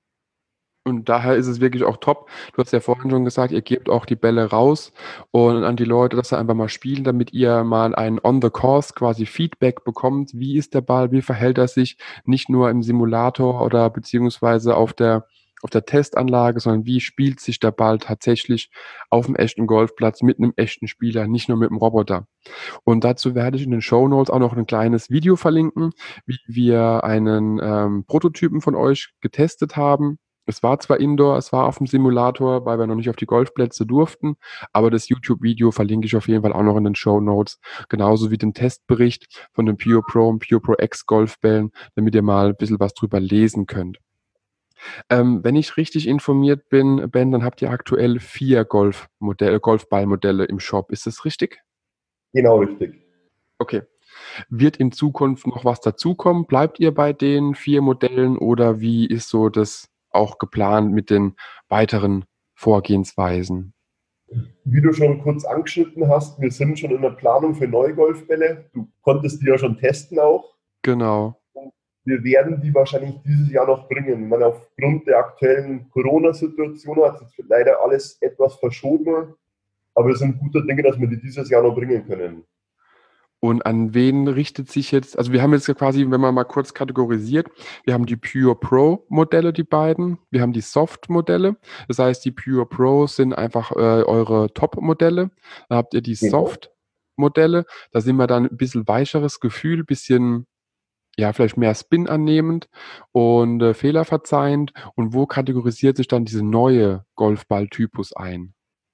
Und daher ist es wirklich auch top. Du hast ja vorhin schon gesagt, ihr gebt auch die Bälle raus und an die Leute, dass sie einfach mal spielen, damit ihr mal ein on the course quasi Feedback bekommt. Wie ist der Ball? Wie verhält er sich? Nicht nur im Simulator oder beziehungsweise auf der Testanlage, sondern wie spielt sich der Ball tatsächlich auf dem echten Golfplatz mit einem echten Spieler, nicht nur mit dem Roboter. Und dazu werde ich in den Shownotes auch noch ein kleines Video verlinken, wie wir einen Prototypen von euch getestet haben. Es war zwar Indoor, es war auf dem Simulator, weil wir noch nicht auf die Golfplätze durften, aber das YouTube-Video verlinke ich auf jeden Fall auch noch in den Shownotes, genauso wie den Testbericht von den Pure Pro und Pure Pro X Golfbällen, damit ihr mal ein bisschen was drüber lesen könnt. Wenn ich richtig informiert bin, Ben, dann habt ihr aktuell 4 Golfballmodelle im Shop. Ist das richtig? Genau richtig. Okay. Wird in Zukunft noch was dazukommen? Bleibt ihr bei den 4 Modellen oder wie ist so das auch geplant mit den weiteren Vorgehensweisen? Wie du schon kurz angeschnitten hast, wir sind schon in der Planung für neue Golfbälle. Du konntest die ja schon testen auch. Genau. Und wir werden die wahrscheinlich dieses Jahr noch bringen. Ich meine, aufgrund der aktuellen Corona-Situation hat sich leider alles etwas verschoben, aber wir sind guter Dinge, dass wir die dieses Jahr noch bringen können. Und an wen richtet sich jetzt, also wir haben jetzt ja quasi, wenn man mal kurz kategorisiert, wir haben die Pure Pro Modelle, die beiden, wir haben die Soft Modelle, das heißt, die Pure Pro sind einfach eure Top-Modelle, dann habt ihr die Genau. Soft Modelle, da sind wir dann ein bisschen weicheres Gefühl, bisschen, ja, vielleicht mehr Spin annehmend und fehlerverzeihend. Und wo kategorisiert sich dann diese neue Golfball-Typus ein?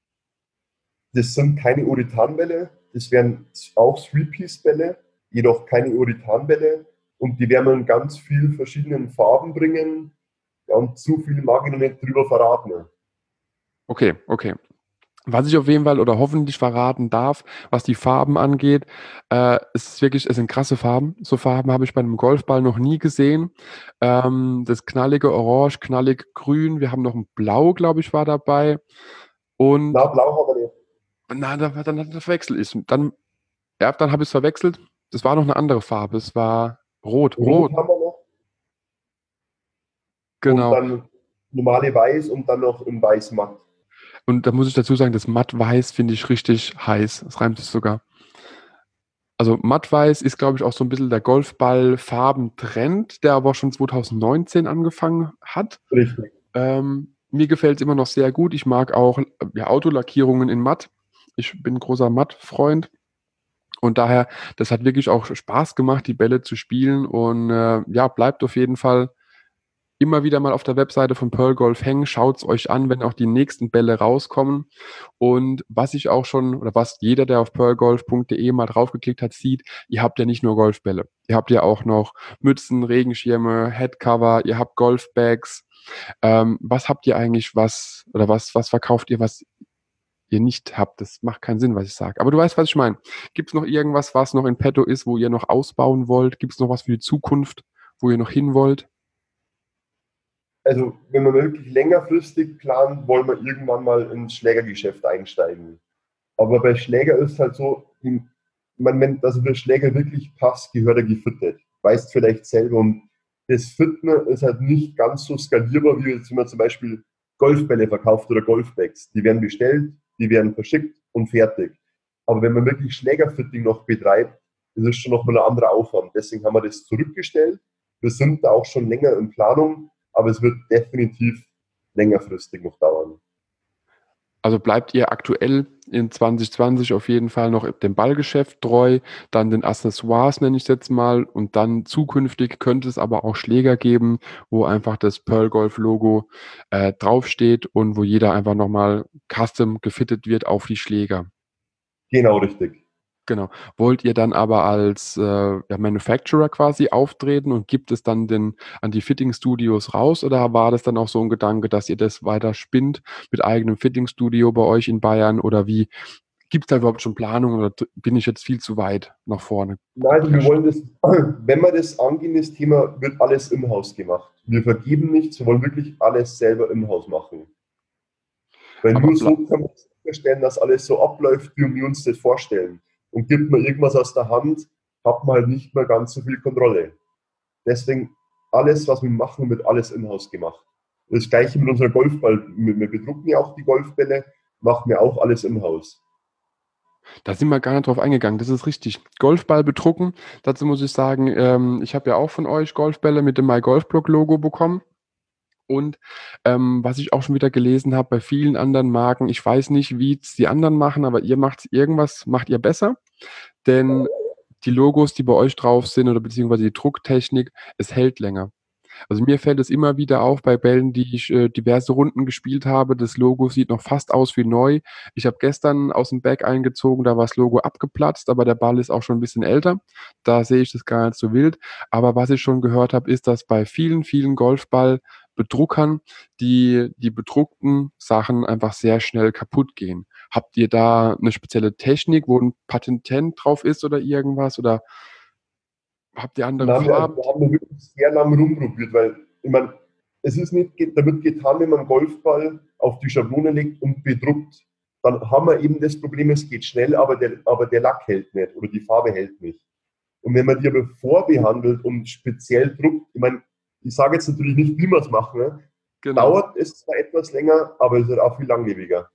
Das sind keine Uritanbälle, das wären auch Three-Piece-Bälle, jedoch keine Uritanbälle. Und die werden wir in ganz vielen verschiedenen Farben bringen. Ja, und zu viel mag ich noch nicht drüber verraten. Okay, okay. Was ich auf jeden Fall oder hoffentlich verraten darf, was die Farben angeht, es ist wirklich, es sind krasse Farben. So Farben habe ich bei einem Golfball noch nie gesehen. Das knallige Orange, knallig Grün. Wir haben noch ein Blau, glaube ich, war dabei. Na, Und blau haben wir nicht. na, dann verwechsel ich. Dann, ja, dann habe ich es verwechselt. Das war noch eine andere Farbe. Es war rot, Rot rot, haben wir noch und genau. dann normale Weiß und dann noch in Weiß matt. Und da muss ich dazu sagen, das Matt-Weiß finde ich richtig heiß. Das reimt sich sogar. Also Matt-Weiß ist, glaube ich, auch so ein bisschen der Golfball-Farbentrend, der aber schon 2019 angefangen hat. Richtig. Mir gefällt es immer noch sehr gut. Ich mag auch ja, Autolackierungen in Matt. Ich bin ein großer Matt-Freund. Und daher, das hat wirklich auch Spaß gemacht, die Bälle zu spielen. Und ja, bleibt auf jeden Fall immer wieder mal auf der Webseite von Pearl Golf hängen. Schaut es euch an, wenn auch die nächsten Bälle rauskommen. Und was ich auch schon, oder was jeder, der auf pearlgolf.de mal draufgeklickt hat, sieht, ihr habt ja nicht nur Golfbälle. Ihr habt ja auch noch Mützen, Regenschirme, Headcover, ihr habt Golfbags. Was habt ihr eigentlich, was verkauft ihr, was ihr nicht habt? Das macht keinen Sinn, was ich sage. Aber du weißt, was ich meine. Gibt es noch irgendwas, was noch in petto ist, wo ihr noch ausbauen wollt? Gibt es noch was für die Zukunft, wo ihr noch hin wollt? Also, wenn man wirklich längerfristig plant, wollen wir irgendwann mal ins Schlägergeschäft einsteigen. Aber bei Schläger ist halt so, wenn also der Schläger wirklich passt, gehört er gefüttert. Weißt vielleicht selber. Und das Fitten ist halt nicht ganz so skalierbar, wie jetzt, wenn man zum Beispiel Golfbälle verkauft oder Golfbags. Die werden bestellt, die werden verschickt und fertig. Aber wenn man wirklich Schlägerfitting noch betreibt, das ist schon nochmal ein anderer Aufwand. Deswegen haben wir das zurückgestellt. Wir sind da auch schon länger in Planung, aber es wird definitiv längerfristig noch dauern. Also bleibt ihr aktuell in 2020 auf jeden Fall noch dem Ballgeschäft treu, dann den Accessoires nenne ich es jetzt mal und dann zukünftig könnte es aber auch Schläger geben, wo einfach das Pearl Golf Logo draufsteht und wo jeder einfach nochmal custom gefittet wird auf die Schläger. Genau richtig. Genau. Wollt ihr dann aber als ja, Manufacturer quasi auftreten und gibt es dann an die Fitting-Studios raus oder war das dann auch so ein Gedanke, dass ihr das weiter spinnt mit eigenem Fitting-Studio bei euch in Bayern oder wie Gibt es da überhaupt schon Planungen oder bin ich jetzt viel zu weit nach vorne Nein, also wir geprescht? wollen das, wenn wir das angehen, das Thema, wird alles in-house gemacht. Wir vergeben nichts, wir wollen wirklich alles selber in-house machen. Weil Aber nur so kann man sicherstellen, dass alles so abläuft, wie wir uns das vorstellen. Und gibt man irgendwas aus der Hand, hat man halt nicht mehr ganz so viel Kontrolle. Deswegen, alles, was wir machen, wird alles in-house gemacht. Das gleiche mit unserer Golfball. Wir bedrucken ja auch die Golfbälle, machen wir auch alles in-house. da sind wir gar nicht drauf eingegangen. Das ist richtig. Golfball bedrucken. Dazu muss ich sagen, ich habe ja auch von euch Golfbälle mit dem MyGolfBlog-Logo bekommen. Und was ich auch schon wieder gelesen habe bei vielen anderen Marken, ich weiß nicht, wie es die anderen machen, aber ihr macht irgendwas, macht ihr besser. Denn die Logos, die bei euch drauf sind oder beziehungsweise die Drucktechnik, es hält länger. Also mir fällt es immer wieder auf bei Bällen, die ich diverse Runden gespielt habe. Das Logo sieht noch fast aus wie neu. Ich habe gestern aus dem Bag eingezogen, da war das Logo abgeplatzt, aber der Ball ist auch schon ein bisschen älter. Da sehe ich das gar nicht so wild. Aber was ich schon gehört habe, ist, dass bei vielen, vielen Golfballbedruckern die bedruckten Sachen einfach sehr schnell kaputt gehen. Habt ihr da eine spezielle Technik, wo ein Patent drauf ist oder irgendwas? Oder habt ihr andere Nein, Farben? wir haben da wirklich sehr lange rumprobiert, weil ich meine, es ist nicht damit getan, wenn man einen Golfball auf die Schablone legt und bedruckt. Dann haben wir eben das Problem, es geht schnell, aber der Lack hält nicht oder die Farbe hält nicht. Und wenn man die aber vorbehandelt und speziell druckt, ich meine, ich sage jetzt natürlich nicht, wie wir es machen, ne? Genau. Dauert es zwar etwas länger, aber es ist auch viel langlebiger.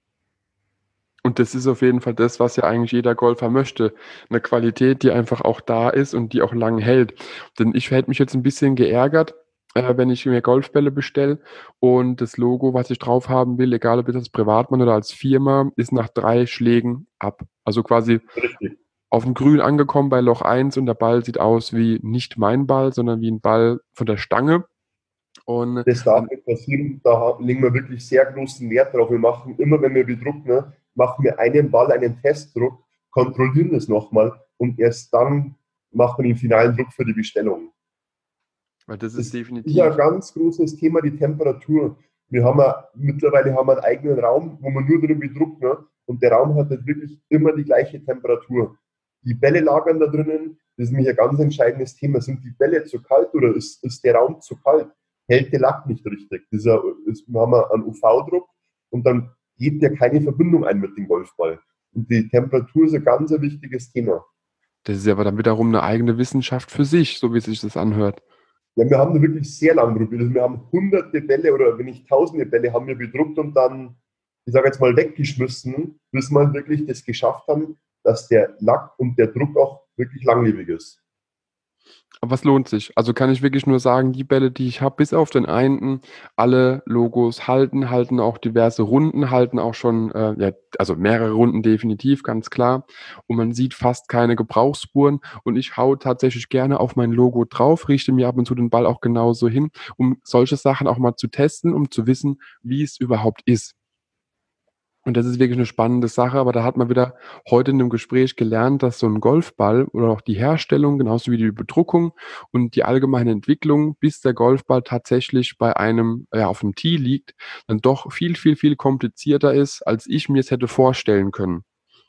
Und das ist auf jeden Fall das, was ja eigentlich jeder Golfer möchte. Eine Qualität, die einfach auch da ist und die auch lang hält. Denn ich hätte mich jetzt ein bisschen geärgert, wenn ich mir Golfbälle bestelle und das Logo, was ich drauf haben will, egal ob jetzt als Privatmann oder als Firma, ist nach 3 Schlägen ab. Also quasi Richtig. auf dem Grün angekommen bei Loch 1 und der Ball sieht aus wie nicht mein Ball, sondern wie ein Ball von der Stange. Und Das darf dann nicht passieren. Da legen wir wirklich sehr großen Wert drauf. Wir machen immer, wenn wir bedrucken, ne, machen wir einen Ball, einen Testdruck, kontrollieren das nochmal und erst dann machen wir den finalen Druck für die Bestellung. weil das ist Es ist ja ein definitiv ganz großes Thema, die Temperatur. Mittlerweile haben wir einen eigenen Raum, wo man nur drin bedruckt, ne? Und der Raum hat halt wirklich immer die gleiche Temperatur. Die Bälle lagern da drinnen, das ist nämlich ein ganz entscheidendes Thema. Sind die Bälle zu kalt oder ist der Raum zu kalt? Hält der Lack nicht richtig? Wir haben einen UV-Druck und dann geht der keine Verbindung ein mit dem Golfball. Und die Temperatur ist ein ganz wichtiges Thema. das ist ja aber dann wiederum eine eigene Wissenschaft für sich, so wie sich das anhört. Ja, wir haben da wirklich sehr lange probiert. Also wir haben hunderte Bälle oder wenn nicht tausende Bälle haben wir bedruckt und dann, ich sage jetzt mal, weggeschmissen, bis wir wirklich das geschafft haben, dass der Lack und der Druck auch wirklich langlebig ist. Aber es lohnt sich. Also kann ich wirklich nur sagen, die Bälle, die ich habe, bis auf den einen, alle Logos halten auch diverse Runden, halten auch schon, ja, also mehrere Runden definitiv, ganz klar. Und man sieht fast keine Gebrauchsspuren. Und ich haue tatsächlich gerne auf mein Logo drauf, richte mir ab und zu den Ball auch genauso hin, um solche Sachen auch mal zu testen, um zu wissen, wie es überhaupt ist. Und das ist wirklich eine spannende Sache, aber da hat man wieder heute in dem Gespräch gelernt, dass so ein Golfball oder auch die Herstellung, genauso wie die Bedruckung und die allgemeine Entwicklung, bis der Golfball tatsächlich bei einem ja, auf dem Tee liegt, dann doch viel, viel, viel komplizierter ist, als ich mir es hätte vorstellen können.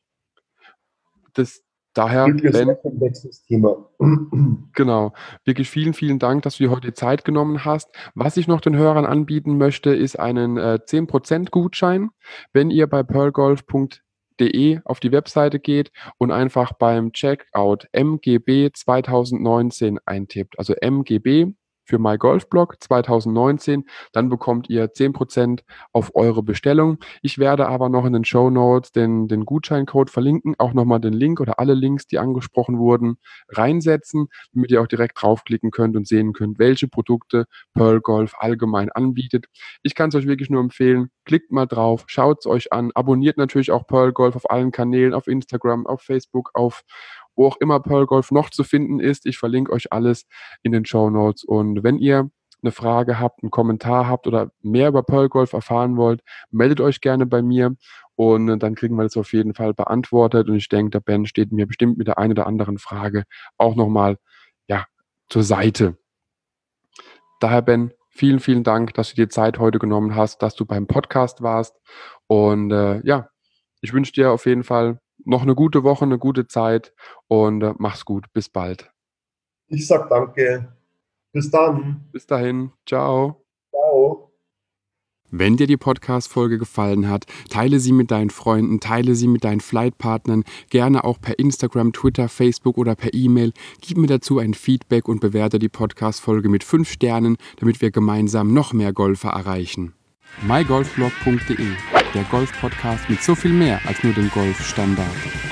Das daher, Wirklich ein sehr Ben, komplexes Thema. genau. Wirklich vielen, vielen Dank, dass du dir heute die Zeit genommen hast. Was ich noch den Hörern anbieten möchte, ist einen 10% Gutschein, wenn ihr bei pearlgolf.de auf die Webseite geht und einfach beim Checkout MGB 2019 eintippt. Also MGB für MyGolfBlog 2019, dann bekommt ihr 10% auf eure Bestellung. Ich werde aber noch in den Shownotes den Gutscheincode verlinken, auch nochmal den Link oder alle Links, die angesprochen wurden, reinsetzen, damit ihr auch direkt draufklicken könnt und sehen könnt, welche Produkte Pearl Golf allgemein anbietet. Ich kann es euch wirklich nur empfehlen, klickt mal drauf, schaut es euch an, abonniert natürlich auch Pearl Golf auf allen Kanälen, auf Instagram, auf Facebook, auf wo auch immer Pearl Golf noch zu finden ist. Ich verlinke euch alles in den Show Notes. Und wenn ihr eine Frage habt, einen Kommentar habt oder mehr über Pearl Golf erfahren wollt, meldet euch gerne bei mir und dann kriegen wir das auf jeden Fall beantwortet. Und ich denke, der Ben steht mir bestimmt mit der einen oder anderen Frage auch nochmal ja, zur Seite. Daher, Ben, vielen, vielen Dank, dass du dir Zeit heute genommen hast, dass du beim Podcast warst. Und ja, Ich wünsche dir auf jeden Fall noch eine gute Woche, eine gute Zeit und, mach's gut. Bis bald. Ich sag danke. Bis dann. Bis dahin. Ciao. Ciao. Wenn dir die Podcast-Folge gefallen hat, teile sie mit deinen Freunden, teile sie mit deinen Flightpartnern, gerne auch per Instagram, Twitter, Facebook oder per E-Mail. Gib mir dazu ein Feedback und bewerte die Podcast-Folge mit 5 Sternen, damit wir gemeinsam noch mehr Golfer erreichen. mygolfblog.de, der Golf-Podcast mit so viel mehr als nur dem Golfstandard.